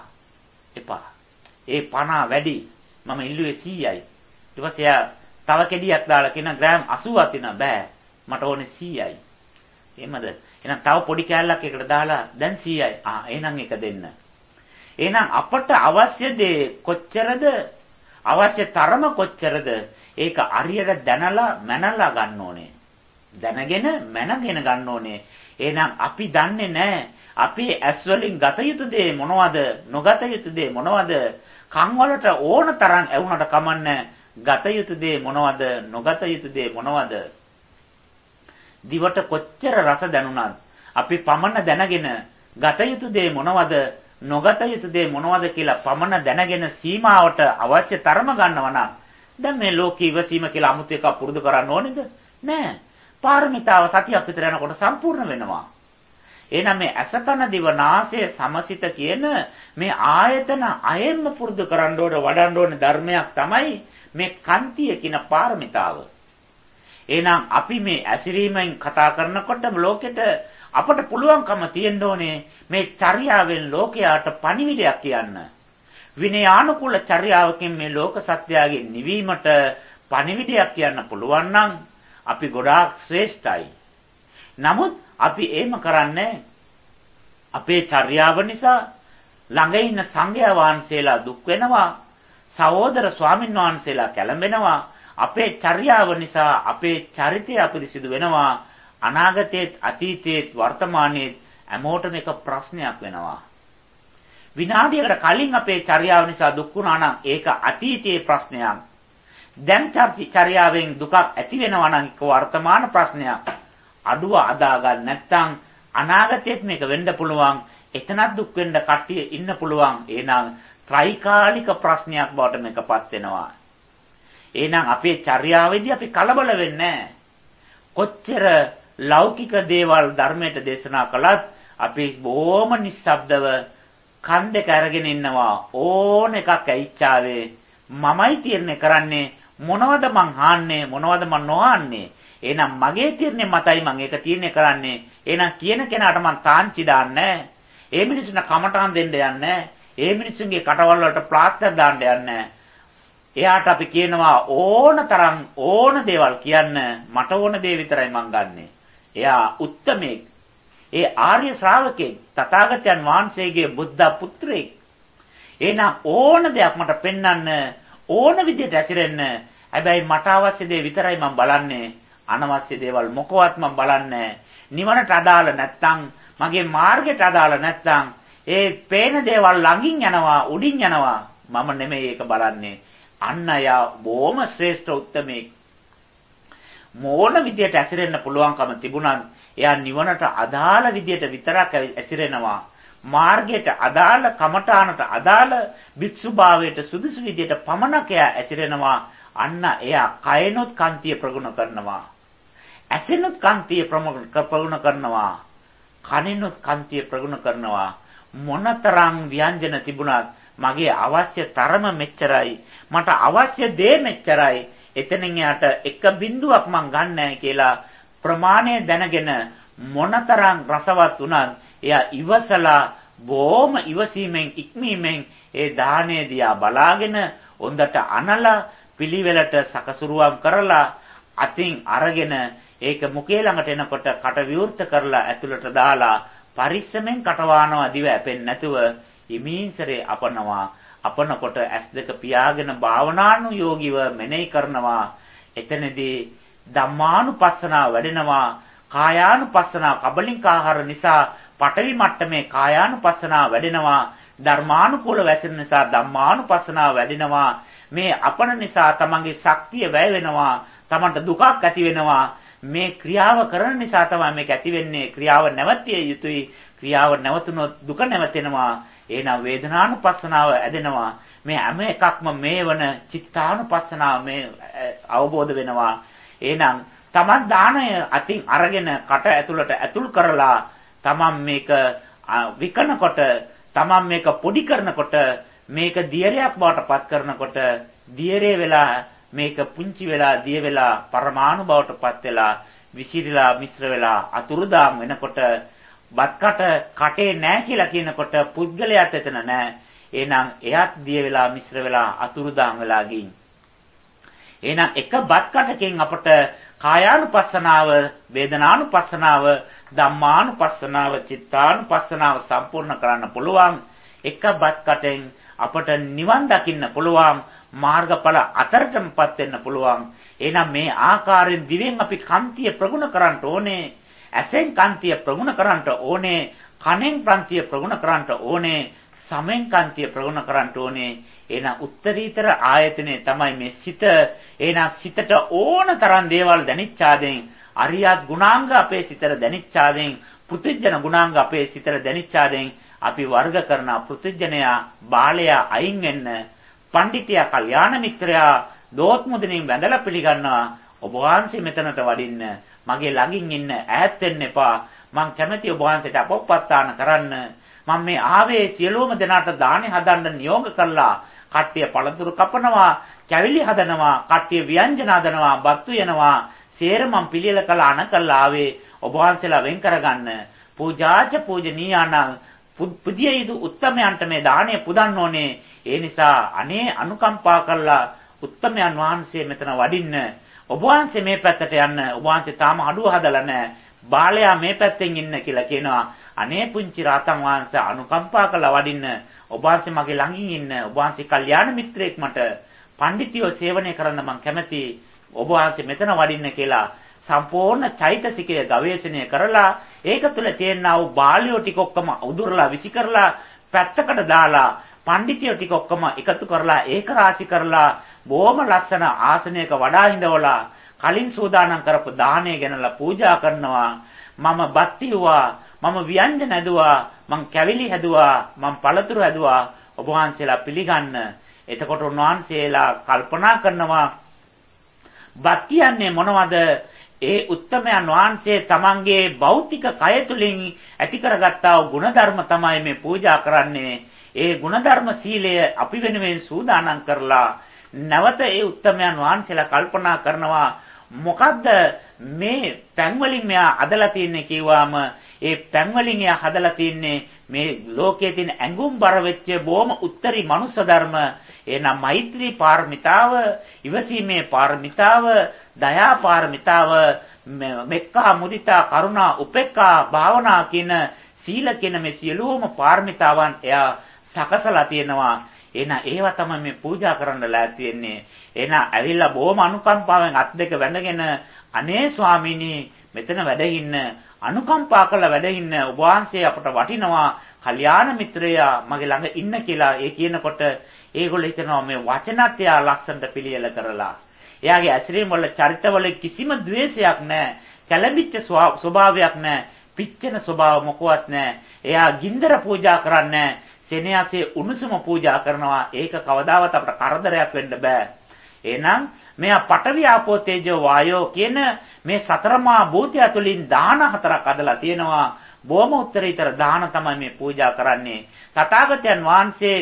ඒ 50 වැඩි. මම ඉල්ලුවේ 100යි. ඊට පස්සේ තව කෙඩියක් දාලා කියන ග්‍රෑම් 80ක් තියනවා. බෑ. මට ඕනේ 100යි. එහෙමද? එහෙනම් තව පොඩි කෑල්ලක් එකට දාලා දැන් 100යි. එහෙනම් ඒක දෙන්න. එහෙනම් අපට අවශ්‍ය දේ කොච්චරද? අවශ්‍ය තරම කොච්චරද? ඒක අරියට දැනලා මැනලා ගන්න ඕනේ. දැනගෙන මැනගෙන ගන්න ඕනේ. එහෙනම් අපි දන්නේ නැහැ. අපේ ඇස් වලින් ගත යුතු දේ මොනවද? නොගත යුතු දේ මොනවද? කන් වලට ඕන තරම් ඇවුනට කමන්නේ. ගත යුතු දේ මොනවද? නොගත යුතු දේ මොනවද? දිවට කොච්චර රස දැනුණත් අපි පමණ දැනගෙන ගත යුතු දේ මොනවද? නොගත යුතු දේ මොනවද කියලා පමණ දැනගෙන සීමාවට අවශ්‍ය තරම ගන්නවා නම් දැන් මේ ලෝක ඉවසීම කියලා 아무ත් එකක් පුරුදු කරන්න ඕනේද? නෑ. පාරමිතාව සතියක් විතර යනකොට සම්පූර්ණ වෙනවා. එහෙනම් මේ අසකන දිව නාසය සමසිත කියන මේ ආයතන අයෙන්ම පුරුදු කරන්න ඕන වඩන්න ඕන ධර්මයක් තමයි මේ කන්තිය කියන පාරමිතාව. එහෙනම් අපි මේ ඇසිරීමෙන් කතා කරනකොට ලෝකෙට අපට පුළුවන්කම තියෙන්න ඕනේ මේ චර්යාවෙන් ලෝකයට පණිවිඩයක් කියන්න. විනයානුකූල චර්යාවකින් මේ ලෝක සත්‍යයේ නිවීමට පණිවිඩයක් කියන්න පුළුවන් නම් අපි ගොඩාක් ශ්‍රේෂ්ඨයි. නමුත් අපි එහෙම කරන්නේ අපේ චර්යාව නිසා ළඟ ඉන්න සංඝයා වහන්සේලා දුක් වෙනවා. සහෝදර ස්වාමින් වහන්සේලා කැළඹෙනවා. අපේ චර්යාව නිසා අපේ චරිතය අපිරිසිදු වෙනවා. අනාගතයේත් අතීතයේත් වර්තමානයේත් හැමෝටම එක ප්‍රශ්නයක් වෙනවා. විනාඩියකට කලින් අපේ චර්යාව නිසා දුක් වුණා නම් ඒක අතීතයේ ප්‍රශ්නයක්. දැන් චර්යාවෙන් දුකක් ඇති වෙනවා නම් ඒක වර්තමාන ප්‍රශ්නයක්. අඩුව අදා ගන්න නැත්නම් අනාගතයේත් මේක වෙන්න පුළුවන්. එතනත් දුක් වෙන්න කට්ටිය ඉන්න පුළුවන්. එහෙනම් ත්‍රිකාලික ප්‍රශ්නයක් බවට මේකපත් වෙනවා. එහෙනම් අපේ චර්යාවේදී අපි කලබල වෙන්නේ නැහැ. කොච්චර ලෞකික දේවල් ධර්මයට දේශනා කළත් අපි බොහොම නිස්සබ්දව කන් දෙක අරගෙන ඉන්නවා. ඕන එකක් ඇයිච්චාවේ මමයි තීරණය කරන්නේ මොනවද මං අහන්නේ මොනවද මං නොඅහන්නේ. එහෙනම් මගේ තීරණය මතයි මං ඒක තීරණය කරන්නේ. එහෙනම් කියන කෙනාට මං තාංචි දාන්නේ. ඒ මිනිස්සුන්ට කමටහන් දෙන්න යන්නේ. ඒ මිනිස්සුන්ගේ කටවල් වලට ප්ලාස්ටර් දාන්න යන්නේ. එයාට අපි කියනවා ඕන දේවල් කියන්න මට ඕන දේ විතරයි මං ගන්නෙ. එයා උත්තමෙක්. ඒ ආර්ය ශ්‍රාවකෙක් තථාගතයන් වහන්සේගේ බුද්ධ පුත්‍රයෙක්. එහෙනම් ඕන දෙයක් මට පෙන්වන්න ඕන විදිහට ඇසිරෙන්න. හැබැයි මට අවශ්‍ය දේ විතරයි මම බලන්නේ. අනවශ්‍ය දේවල් මොකවත් මම බලන්නේ නිවනට අදාළ නැත්නම් මගේ මාර්ගයට අදාළ නැත්නම් ඒ පේන දේවල් ළඟින් යනවා උඩින් යනවා මම නෙමෙයි ඒක බලන්නේ. අන්න යා බොහොම ශ්‍රේෂ්ඨ උත්තමෙක්. මොන විදියට ඇසිරෙන්න පුළුවන්කම තිබුණත් එයා නිවනට අදාළ විදියට විතරක් ඇසිරෙනවා. මාර්ගයට අදාළ කමඨානට අදාළ භික්ෂුභාවයට සුදුසු විදියට පමණක් එයා ඇසිරෙනවා. අන්න එයා කයනොත් කාන්තිය ප්‍රගුණ කරනවා. ඇසෙනොත් කාන්තිය ප්‍රගුණ කරනවා. කනෙනොත් කාන්තිය ප්‍රගුණ කරනවා. මොනතරම් ව්‍යංජන තිබුණත් මගේ අවශ්‍ය තරම මෙච්චරයි. මට අවශ්‍ය දේ මෙච්චරයි. එතනින් යට එක බිඳුවක් මං ගන්නෑ කියලා ප්‍රමාණය දැනගෙන මොනතරම් රසවත් වුණත් එයා ඉවසලා බොහොම ඉවසීමෙන් ඉක්මීමෙන් ඒ දාහනේ දිහා බලාගෙන හොඳට අනලා පිළිවෙලට සකසුරුවම් කරලා අතින් අරගෙන ඒක මුඛේ ළඟට එනකොට කට විවෘත කරලා ඇතුළට දාලා පරිස්සමෙන් කටවානවා දිව ඇපෙන්නේ නැතුව හිමීන්සරේ අපනකොට S2 පියාගෙන භාවනානුයෝගීව මෙනෙහි කරනවා. එතනදී ධම්මානුපස්සනාව වැඩෙනවා. කායානුපස්සනාව කබලින්කාහාර නිසා පඨවි මට්ටමේ කායානුපස්සනාව වැඩෙනවා. ධර්මානුකූල වැටෙන නිසා ධම්මානුපස්සනාව වැඩෙනවා. මේ අපන නිසා තමන්ගේ ශක්තිය වැය වෙනවා. තමන්ට දුකක් ඇති වෙනවා. මේ ක්‍රියාව කරන නිසා තමයි මේක ඇති වෙන්නේ. ක්‍රියාව නැවතිය යුතුයි. ක්‍රියාව නැවතුනොත් දුක නැවතෙනවා. එහෙනම් වේදනානුපස්සනාව ඇදෙනවා. මේ හැම එකක්ම මේ වන චිත්තානුපස්සනාව මේ අවබෝධ වෙනවා. එහෙනම් තමන් දාණය අතින් අරගෙන කට ඇතුළට ඇතුල් කරලා තමන් මේක විකනකොට තමන් මේක පොඩි කරනකොට මේක දියරයක් බවට පත් කරනකොට දියරේ වෙලා මේක පුංචි වෙලා දිය වෙලා පරමාණු බවට පත් වෙලා විසිරීලා මිශ්‍ර වෙලා අතුරුදාම් වෙනකොට බත්කට කටේ නැහැ කියලා කියනකොට පුද්ගලයාට එතන නැහැ. එහෙනම් එයත් දිය වෙලා මිශ්‍ර වෙලා අතුරුදාම් වෙලා ගින්. එහෙනම් එක බත්කටකින් අපට කායානුපස්සනාව, වේදනානුපස්සනාව, ධම්මානුපස්සනාව, චිත්තානුපස්සනාව සම්පූර්ණ කරන්න පුළුවන්. එක බත්කටෙන් අපට නිවන් දකින්න පුළුවන්. මාර්ගඵල අතරටමපත් වෙන්න පුළුවන්. එහෙනම් මේ ආකාරයෙන් දිවෙන් අපි කාන්තිය ප්‍රගුණ කරන්න ඕනේ. ඇසෙන් කාන්තිය ප්‍රගුණ කරන්න ඕනේ. කනෙන් කාන්තිය ප්‍රගුණ කරන්න ඕනේ. සමෙන් කාන්තිය ප්‍රගුණ කරන්න ඕනේ. එහෙනම් උත්තරීතර ආයතනේ තමයි මේ සිත. එහෙනම් සිතට ඕන තරම් දේවල් දැනිච්චාදෙන් අරියත් ගුණාංග අපේ සිතට දැනිච්චාදෙන් පුත්‍ජන ගුණාංග අපේ සිතට දැනිච්චාදෙන් අපි වර්ග කරන පුත්‍ජනයා බාලයා අයින් වෙන්න පඬිතියා කල්යාණ මිත්‍රයා දෝත්මුදනින් වැඳලා පිළිගන්නවා. ඔබ වහන්සේ මෙතනට වඩින්න. මගේ ළඟින් ඉන්න ඈත් වෙන්න එපා. මං කැමැති ඔබ වහන්සේට අපොප්පත්තාන කරන්න. මම මේ ආවේ සියලුම දෙනාට දානි හදන්න නියෝග කළා. කට්ටිය පළතුරු කපනවා, කැවිලි හදනවා, කට්ටිය ව්‍යංජන හදනවා, බත්තු යනවා. සේර මම පිළියෙල කළා අන කළා ආවේ ඔබ වහන්සේලා වෙන් කරගන්න. පූජාච පූජනීයානම් පුදිය යුතු උත්තමයන්ට මේ දාණය පුදන්න ඕනේ. ඒ නිසා අනේ අනුකම්පා කළා උත්තමයන් වහන්සේ මෙතන වඩින්න. ඔබ වහන්සේ මේ පැත්තට යන්න. ඔබ වහන්සේ තාම අඩුව හදලා නැහැ. බාලයා මේ පැත්තෙන් ඉන්න කියලා කියනවා. අනේ පුංචි රාතන් වහන්සේ අනුකම්පා කළා වඩින්න. ඔබ වහන්සේ මගේ ළඟින් ඉන්න. ඔබ වහන්සේ කල්යාණ මිත්‍රයෙක් මට. පඬිතියෝ සේවනය කරන්න මම කැමතියි. ඔබ වහන්සේ මෙතන වඩින්න කියලා සම්පූර්ණ චෛතසිකය ගවේෂණය කරලා ඒක තුළ තියෙනා වූ බාලියෝ ටික ඔක්කොම උදුරලා විසි කරලා පැත්තකට දාලා පඬිතියෝ ටික ඔක්කොම එකතු කරලා ඒක රාශි කරලා බොහොම ලස්සන ආසනයක වඩා හිඳවලා කලින් සූදානම් කරපු දාහණය ගෙනලා පූජා කරනවා. මම බත් තියුවා, මම ව්‍යංජන හැදුවා, මම කැවිලි හැදුවා, මම පළතුරු හැදුවා. ඔබ වහන්සේලා පිළිගන්න. එතකොට උන්වහන්සේලා කල්පනා කරනවා බත් කියන්නේ මොනවද? ඒ උත්තමයන් වහන්සේ තමන්ගේ භෞතික කය තුලින් ඇති කරගත්තා වූ ගුණධර්ම තමයි මේ පූජා කරන්නේ. ඒ ගුණධර්ම සීලය අපි වෙනුවෙන් සූදානම් කරලා නැවත ඒ උත්තමයන් වහන්සේලා කල්පනා කරනවා මොකද්ද මේ පැන් වලින් මෙයා හදලා තින්නේ කිව්වාම ඒ පැන් වලින් එයා හදලා තින්නේ මේ ලෝකයේ තියෙන ඇඟුම්බර වෙච්ච බොහොම උත්තරී මනුෂ්‍ය ධර්ම. එනම් මෛත්‍රී පාරමිතාව, ඉවසීමේ පාරමිතාව, දයා පාරමිතාව, මෙක්ඛා මුදිතා කරුණා උපේක්ඛා භාවනා කියන සීල කියන මේ සියලුම පාරමිතාවන් එයා සකසලා තියෙනවා. එහෙනම් ඒවා තමයි මේ පූජා කරන්න ලෑස්ති වෙන්නේ. එහෙනම් ඇවිල්ලා බොහොම අනුකම්පාවෙන් අත් දෙක වැඳගෙන අනේ ස්වාමීනි මෙතන වැඩ ඉන්න අනුකම්පා කරලා වැඩ ඉන්න ඔබ වහන්සේ අපට වටිනවා කල්යාණ මිත්‍රයා මගේ ළඟ ඉන්න කියලා ඒ කියනකොට ඒගොල්ලෝ හිතනවා මේ වචනත් එයා ලක්ෂණට පිළියෙල කරලා එයාගේ ඇසිරීම වල චරිතවල කිසිම द्वේෂයක් නැහැ කැළඹිච්ච ස්වභාවයක් නැහැ පිච්චෙන ස්වභාව මොකවත් නැහැ එයා ගින්දර පූජා කරන්නේ සෙනෙහසේ උණුසුම පූජා කරනවා ඒක කවදාවත් අපට කරදරයක් වෙන්න බෑ එහෙනම් මෙයා පඨවි ආපෝ තේජෝ වායෝ කියන මේ සතරමා භූතය තුළින් දාන හතරක් අදලා තියෙනවා බොහොම උත්තරීතර දාන තමයි මේ පූජා කරන්නේ තථාගතයන් වහන්සේ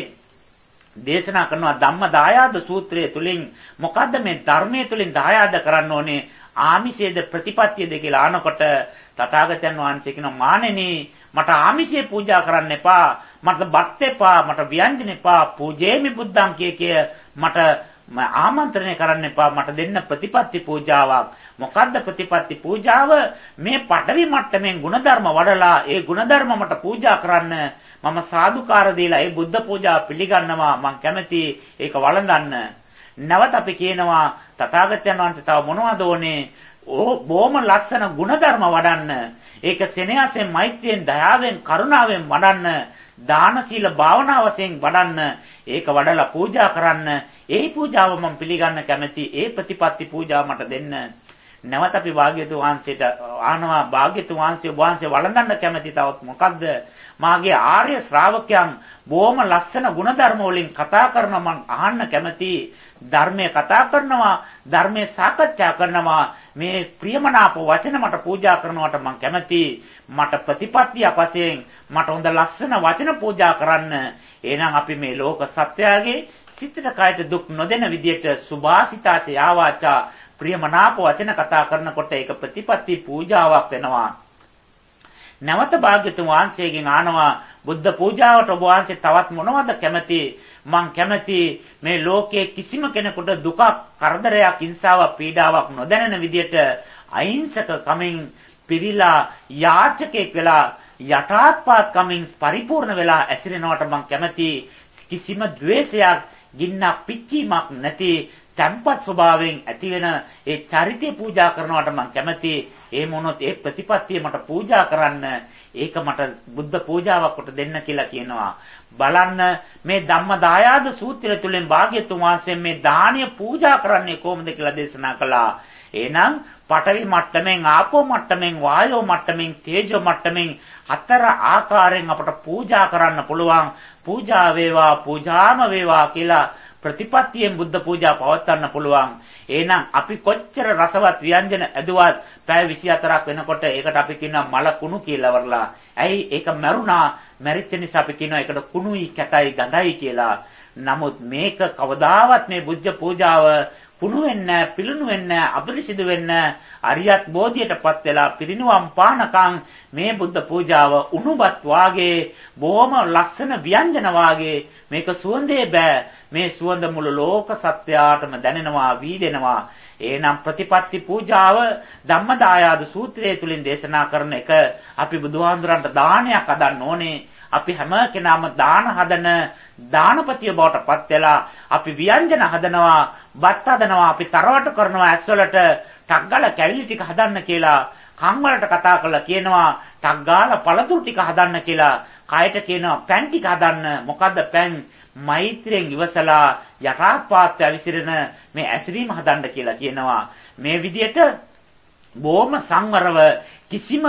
දේශනා කරනවා ධම්ම දායාද සූත්‍රය තුලින් මොකද්ද මේ ධර්මයේ තුලින් දායාද කරන්න ඕනේ ආමිෂයේද ප්‍රතිපත්තියද කියලා අහනකොට තථාගතයන් වහන්සේ කියනවා මානෙනි මට ආමිෂය පූජා කරන්න එපා මට බත් එපා මට ව්‍යංජන එපා පූජේමි බුද්ධං කිය මට ආමන්ත්‍රණය කරන්න එපා මට දෙන්න ප්‍රතිපත්ති පූජාවක් මොකද්ද ප්‍රතිපත්ති පූජාව මේ පඩවි මට්ටමින් ಗುಣධර්ම වඩලා ඒ ಗುಣධර්ම මට පූජා කරන්න මම සාදුකාර දීලා ඒ බුද්ධ පූජාව පිළිගන්නවා මම කැමති ඒක වළඳන්න නැවත අපි කියනවා තථාගතයන් වහන්සේ තව මොනවද ඕනේ බොහොම ලක්ෂණ ಗುಣධර්ම වඩන්න ඒක සෙනෙහසෙන් මෛත්‍රියෙන් දයාවෙන් කරුණාවෙන් වඩන්න දාන සීල භාවනා වශයෙන් වඩන්න, ඒක වඩලා පූජා කරන්න. ඒ පූජාව මම පිළිගන්න කැමැති. ඒ ප්‍රතිපත්ති පූජාව මට දෙන්න. නැවත අපි භාග්‍යතුන් වහන්සේට ආනවා භාග්‍යතුන් වහන්සේ වළඳන්න කැමැති තවත් මොකද්ද? මාගේ ආර්ය ශ්‍රාවකයන් බොහොම ලස්සන ගුණධර්ම වලින් කතා කරන මං අහන්න කැමැති. ධර්මයේ කතා කරනවා, ධර්මයේ සාකච්ඡා කරනවා. මේ ප්‍රියමනාප වචන මට පූජා කරනවට මං කැමැති. මට ප්‍රතිපත්තියක් වශයෙන් මට හොඳ ලස්සන වචන පූජා කරන්න. එහෙනම් අපි මේ ලෝක සත්‍යයේ සිතට කයට දුක් නොදෙන විදියට සුභාසිතාච යාවාචා ප්‍රියමනාප වචන කතා කරනකොට ඒක ප්‍රතිපත්ති පූජාවක් වෙනවා. නැවත භාග්‍යතුන් වහන්සේගෙන් ආනවා බුද්ධ පූජාවට ඔබ වහන්සේ තවත් මොනවද කැමති? මං කැමති මේ ලෝකයේ කිසිම කෙනෙකුට දුකක්, කරදරයක්, හිංසාවක්, පීඩාවක් නොදැනෙන විදියට අහිංසක කමින් පිරීලා යාචකෙක් වෙලා යටාත්පාත් කමින් පරිපූර්ණ වෙලා ඇසිරෙනවට මං කැමති. කිසිම ද්වේෂයක්, ගින්නක්, පිච්චීමක් නැති තැම්පත් ස්වභාවයෙන් ඇතිවෙන ඒ චරිතය පූජා කරනවට මම කැමැති. ඒ මොනොත් ඒ ප්‍රතිපත්තිය මට පූජා කරන්න. ඒක මට බුද්ධ පූජාවක් කොට දෙන්න කියලා කියනවා. බලන්න මේ ධම්මදායාද සූත්‍රය තුළින් භාග්‍යතුන් වහන්සේ මේ දානීය පූජා කරන්නේ කොහොමද කියලා දේශනා කළා. එහෙනම් පඨවි මට්ටමින්, ආපෝ මට්ටමින්, වායෝ මට්ටමින්, තේජෝ මට්ටමින් හතර ආකාරයෙන් අපට පූජා කරන්න පුළුවන්. පූජා වේවා, පූජාම වේවා කියලා ප්‍රතිපත්තියෙන් බුද්ධ පූජා පවත්වන්න පුළුවන්. එහෙනම් අපි කොච්චර රසවත් ව්‍යංජන ඇදුවත් පැය 24ක් වෙනකොට ඒකට අපි කියනවා මල කුණු කියලා වරලා. ඇයි ඒක මරුණා? මැරිච්ච නිසා අපි කියනවා ඒකට කුණුයි, කැතයි, ගඳයි කියලා. නමුත් මේක කවදාවත් මේ බුද්ධ පූජාව කුණු වෙන්නේ, පිළුණු වෙන්නේ, අපිරිසිදු වෙන්නේ, අරියත් බෝධියටපත් වෙලා පිරිනුවම් පානකම් මේ බුද්ධ පූජාව උණුබත් වාගේ බොහොම ලස්සන ව්‍යංජන වාගේ මේක සුවඳේ බෑ. මේ සුවඳ මුළු ලෝක සත්‍යයටම දැනෙනවා, වීදෙනවා. එහෙනම් ප්‍රතිපත්ති පූජාව ධම්මදායාද සූත්‍රයේ තුලින් දේශනා කරන එක අපි බුදුහාඳුරන්ට දානයක් හදන්න ඕනේ. අපි හැම කෙනාම දාන හදන දානපතිය බවට පත් වෙලා අපි ව්‍යංජන හදනවා, බත් හදනවා, අපි තරවට කරනවා, ඇස්වලට ටග්ගල කැවිලි ටික හදන්න කියලා, කන් වලට කතා කරලා කියනවා ටග්ගාල පළතුරු ටික හදන්න කියලා, කයට කියනවා පැන් ටික හදන්න. මොකද්ද පැන්? මෛත්‍රියෙන් ඉවසලා යටාත්පාත්‍ය විසිරෙන මේ ඇසිරීම හදන්න කියලා කියනවා. මේ විදිහට බොහොම සංවරව කිසිම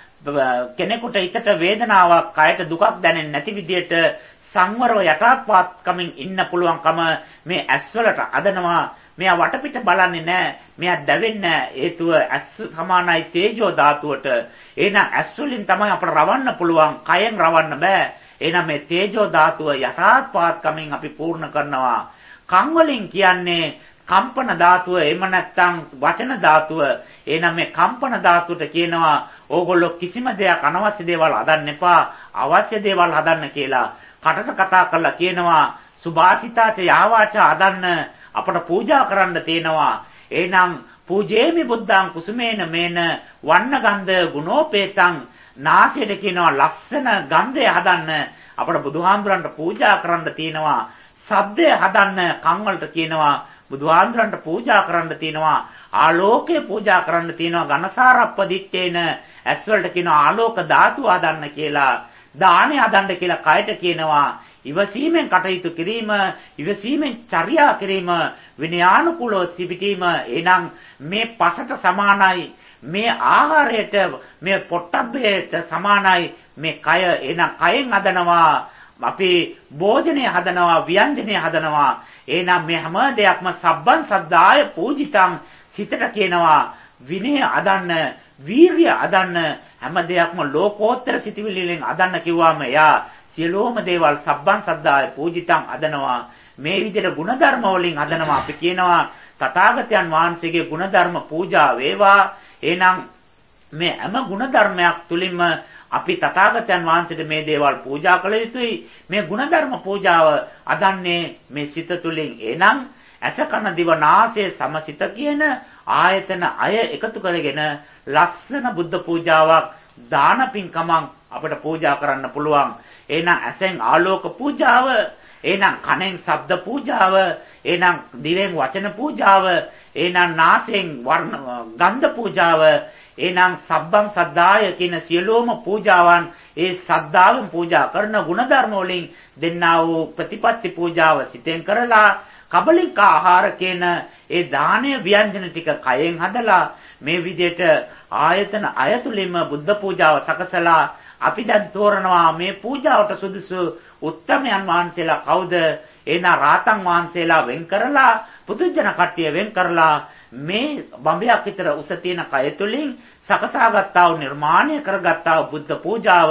කෙනෙකුට හිතට වේදනාවක්, කයට දුකක් දැනෙන්නේ නැති විදිහට සංවරව යටාත්පාත්කමින් ඉන්න පුළුවන්කම මේ ඇස්වලට අදනවා. මෙයා වටපිට බලන්නේ නැහැ. මෙයා දැවෙන්නේ නැහැ. හේතුව ඇස් සමානයි තේජෝ ධාතුවට. එහෙනම් ඇස් වලින් තමයි අපට රවන්න පුළුවන්. කයෙන් රවන්න බෑ. එහෙනම් මේ තේජෝ ධාතුව යටාත්පාත්කමින් අපි පූර්ණ කරනවා. කන් වලින් කියන්නේ කම්පන ධාතුව, එහෙම නැත්නම් වචන ධාතුව. එහෙනම් මේ කම්පන ධාතුවට කියනවා ඕගොල්ලෝ කිසිම දෙයක් අනවශ්‍ය දේවල් හදන්න එපා, අවශ්‍ය දේවල් හදන්න කියලා. කටට කතා කරලා කියනවා සුභාසිතාච යාවාචා හදන්න, අපට පූජා කරන්න තියෙනවා. එහෙනම් පූජේමි බුද්ධං කුසුමේන මේන වන්නගන්ධ ගුණෝපේතං. නාසයට කියනවා ලස්සන ගන්ධය හදන්න, අපට බුදුහාමුදුරන්ට පූජා කරන්න තියෙනවා. ශබ්දය හදන්න කන් වලට කියනවා බුදුහාමුදුරන්ට පූජා කරන්න තියෙනවා. ආලෝකය පූජා කරන්න තියෙනවා. ඝනසාරප්පදිත්තේන ඇස් වලට කියනවා ආලෝක ධාතුව හදන්න කියලා. දානය හදන්න කියලා කයට කියනවා. ඉවසීමෙන් කටයුතු කිරීම, ඉවසීමෙන් චර්යා කිරීම, විනයානුකූලව සිටීම. එහෙනම් මේ පසට සමානයි, මේ ආහාරයට, මේ පොට්ටබ්බයට සමානයි මේ කය. එහෙනම් කයෙන් හදනවා අපි භෝජනය හදනවා, ව්‍යංජනය හදනවා. එහෙනම් මේ හැම දෙයක්ම සබ්බන් සද්දාය පූජිතං. සිතට කියනවා විනය අදන්න, වීරිය අදන්න, හැම දෙයක්ම ලෝකෝත්තර සිතිවිලි වලින් අදන්න කිව්වම එයා සියලුම දේවල් සබ්බන් සද්දාය පූජිතං අදනවා. මේ විදිහට ಗುಣධර්ම වලින් අදනවා. අපි කියනවා තථාගතයන් වහන්සේගේ ಗುಣධර්ම පූජා වේවා. එහෙනම් මේ හැම ಗುಣධර්මයක් තුලින්ම අපි තථාගතයන් වහන්සේට මේ දේවල් පූජා කළ යුතුයි. මේ ಗುಣධර්ම පූජාව අදන්නේ මේ සිත තුලින්. එහෙනම් ඇස කන දිව නාසය සමසිත කියන ආයතන අය එකතු කරගෙන ලස්සන බුද්ධ පූජාවක්, දාන පින්කමක් අපිට පූජා කරන්න පුළුවන්. එහෙනම් ඇසෙන් ආලෝක පූජාව, එහෙනම් කනෙන් ශබ්ද පූජාව, එහෙනම් දිවෙන් වචන පූජාව, එහෙනම් නාසයෙන් ගන්ධ පූජාව, එහෙනම් සබ්බම් සද්දාය කියන සියලුම පූජාවන් ඒ ශ්‍රද්ධාවෙන් පූජා කරන ಗುಣධර්ම වලින් දෙන්නා වූ ප්‍රතිපත්ති පූජාව සිතෙන් කරලා කබලික ආහාර කියන ඒ දානීය ව්‍යංජන ටික කයෙන් හදලා මේ විදිහට ආයතන අයතුලින්ම බුද්ධ පූජාව සකසලා අපි දැන් තෝරනවා මේ පූජාවට සුදුසු උත්තමයන් වහන්සේලා කවුද? එනා රාතන් වහන්සේලා වෙන් කරලා පුදුජන කට්ටිය වෙන් කරලා මේ බඹයක් විතර උස තියෙන කය තුලින් සකසාගත්තා වූ නිර්මාණය කරගත්තා වූ බුද්ධ පූජාව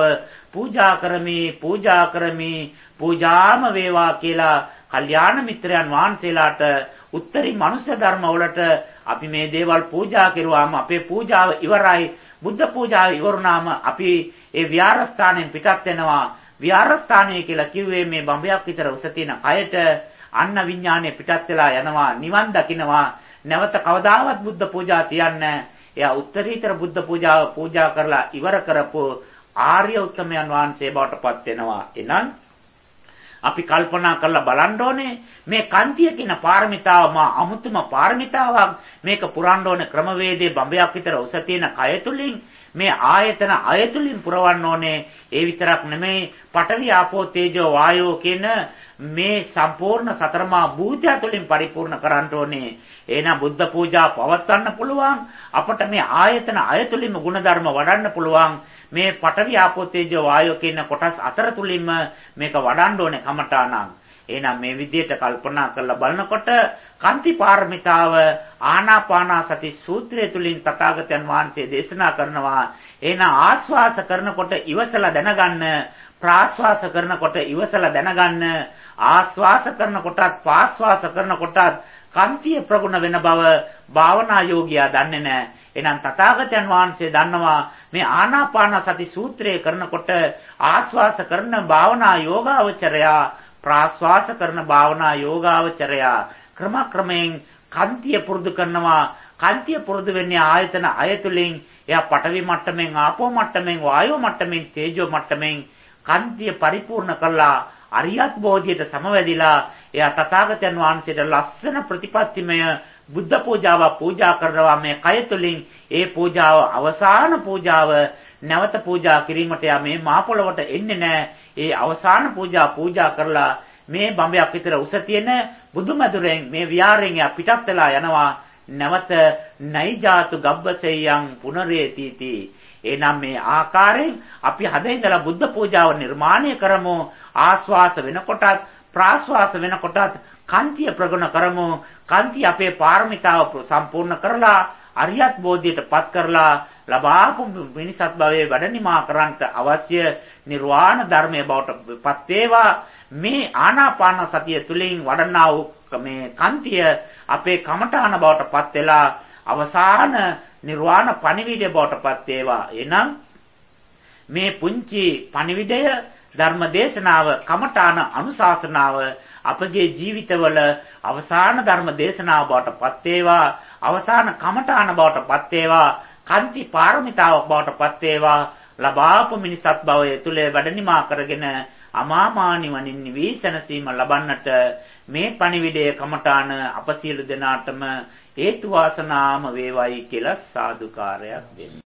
පූජා කරමි පූජාම වේවා කියලා කල්යාණ මිත්‍රයන් වහන්සේලාට උත්තරී මනුෂ්‍ය ධර්ම වලට අපි මේ දේවල් පූජා කරුවාම අපේ පූජාව ඉවරයි. බුද්ධ පූජාව ඉවරුනාම අපි ඒ විහාරස්ථානයෙන් පිටත් වෙනවා. විහාරස්ථානය කියලා කිව්වේ මේ බඹයක් විතර උස තියෙන කයට අන්න විඥානය පිටත් වෙලා යනවා. නිවන් දකින්නවා. නැවත කවදාවත් බුද්ධ පූජා තියන්නේ. එයා උත්තරීතර බුද්ධ පූජාව පූජා කරලා ඉවර කරපු ආර්ය උත්තමයන් වහන්සේ බවට පත් වෙනවා. එහෙනම් අපි කල්පනා කරලා බලන්න ඕනේ මේ කන්තිය කියන පාරමිතාව මා අමුතුම පාරමිතාවක්. මේක පුරන්න ඕනේ ක්‍රමවේදයේ බඹයක් විතර උස තියෙන කය තුලින් මේ ආයතන අයතුලින් පුරවන්න ඕනේ. ඒ විතරක් නෙමෙයි පඨවි ආපෝ තේජෝ වායෝ කියන මේ සම්පූර්ණ සතරමා භූතය තුලින් පරිපූර්ණ කරන්න ඕනේ. එහෙනම් බුද්ධ පූජා පවත්වන්න පුළුවන්. අපට මේ ආයතන අයතුලින්ම ගුණධර්ම වඩන්න පුළුවන්. මේ පඨවි ආපෝ තේජෝ වායෝ කියන කොටස් අතර තුලින්ම මේක වඩන්න ඕනේ කමඨාණං. එහෙනම් මේ විදිහට කල්පනා කරලා බලනකොට කාන්ති පාරමිතාව ආනාපාන සති සූත්‍රය තුලින් තථාගතයන් වහන්සේ දේශනා කරනවා. එහෙනම් ආස්වාස කරනකොට ඉවසලා දැනගන්න, ප්‍රාස්වාස කරනකොට ඉවසලා දැනගන්න, ආස්වාස කරනකොටත් පාස්වාස කරනකොටත් කාන්තිය ප්‍රගුණ වෙන බව භාවනා යෝගියා දන්නේ නැහැ. එහෙනම් තථාගතයන් වහන්සේ දන්නවා මේ ආනාපාන සති සූත්‍රය කරනකොට ආස්වාස කරන භාවනා යෝගාවචරයා ප්‍රාස්වාස කරන භාවනා යෝගාවචරයා ක්‍රමයෙන් කාන්තිය පුරුදු කරනවා. කාන්තිය පුරුදු වෙන්නේ ආයතන අයතුලින්. එයා පඨවි මට්ටමින්, ආපෝ මට්ටමින්, වායෝ මට්ටමින්, තේජෝ මට්ටමින් කාන්තිය පරිපූර්ණ කළා. අරියත් බෝධියට සමවැදිලා එයා තථාගතයන් වහන්සේට ලස්සන ප්‍රතිපත්තිමය බුද්ධ පූජාව පූජා කරනවා. මේ කය තුලින් ඒ පූජාව අවසාන පූජාව නැවත පූජා කිරීමට යා මේ මහ පොළවට එන්නේ නැහැ. ඒ අවසාන පූජා කරලා මේ බඹයක් විතර උස තියෙන බුදුමැදුරෙන් මේ විහාරයෙන් යා පිටත් වෙලා යනවා. නැවත නයිජාතු ගබ්බසෙයං පුනරේතිති. එනම් මේ ආකාරයෙන් අපි හද ඉඳලා බුද්ධ පූජාව නිර්මාණය කරමු. ආස්වාස වෙනකොටත් ප්‍රාස්වාස වෙනකොටත් කාන්තිය ප්‍රගුණ කරමු. කාන්තිය අපේ පාරමිතාව සම්පූර්ණ කරලා අරියත් බෝධියටපත් කරලා ලබාපු මිනිසත් භවයේ වැඩනිමා කරන්නට අවශ්‍ය නිර්වාණ ධර්මයේ බවට පත් වේවා. මේ ආනාපාන සතිය තුලින් වඩනා වූ මේ කාන්තිය අපේ කමඨාන බවට පත් වෙලා අවසාන නිර්වාණ පණිවිඩය බවට පත් වේවා. එනම් මේ පුංචි පණිවිඩය ධර්ම දේශනාව කමඨාන අනුශාසනාව අපගේ ජීවිතවල අවසාන ධර්ම දේශනාව බවට පත් වේවා. අවසාන කමඨාන බවට පත් වේවා. කාන්ති පාරමිතාවක් බවට පත් වේවා. ලබාපු මිනිසත් භවයේ තුල වැඩනිමා කරගෙන අමාමා නිවනින් නිවීසනසීම ලබන්නට මේ පණිවිඩය කමඨාන අප සියලු දෙනාටම හේතු වාසනාම වේවයි කියලා සාදුකාරයක් දෙන්න.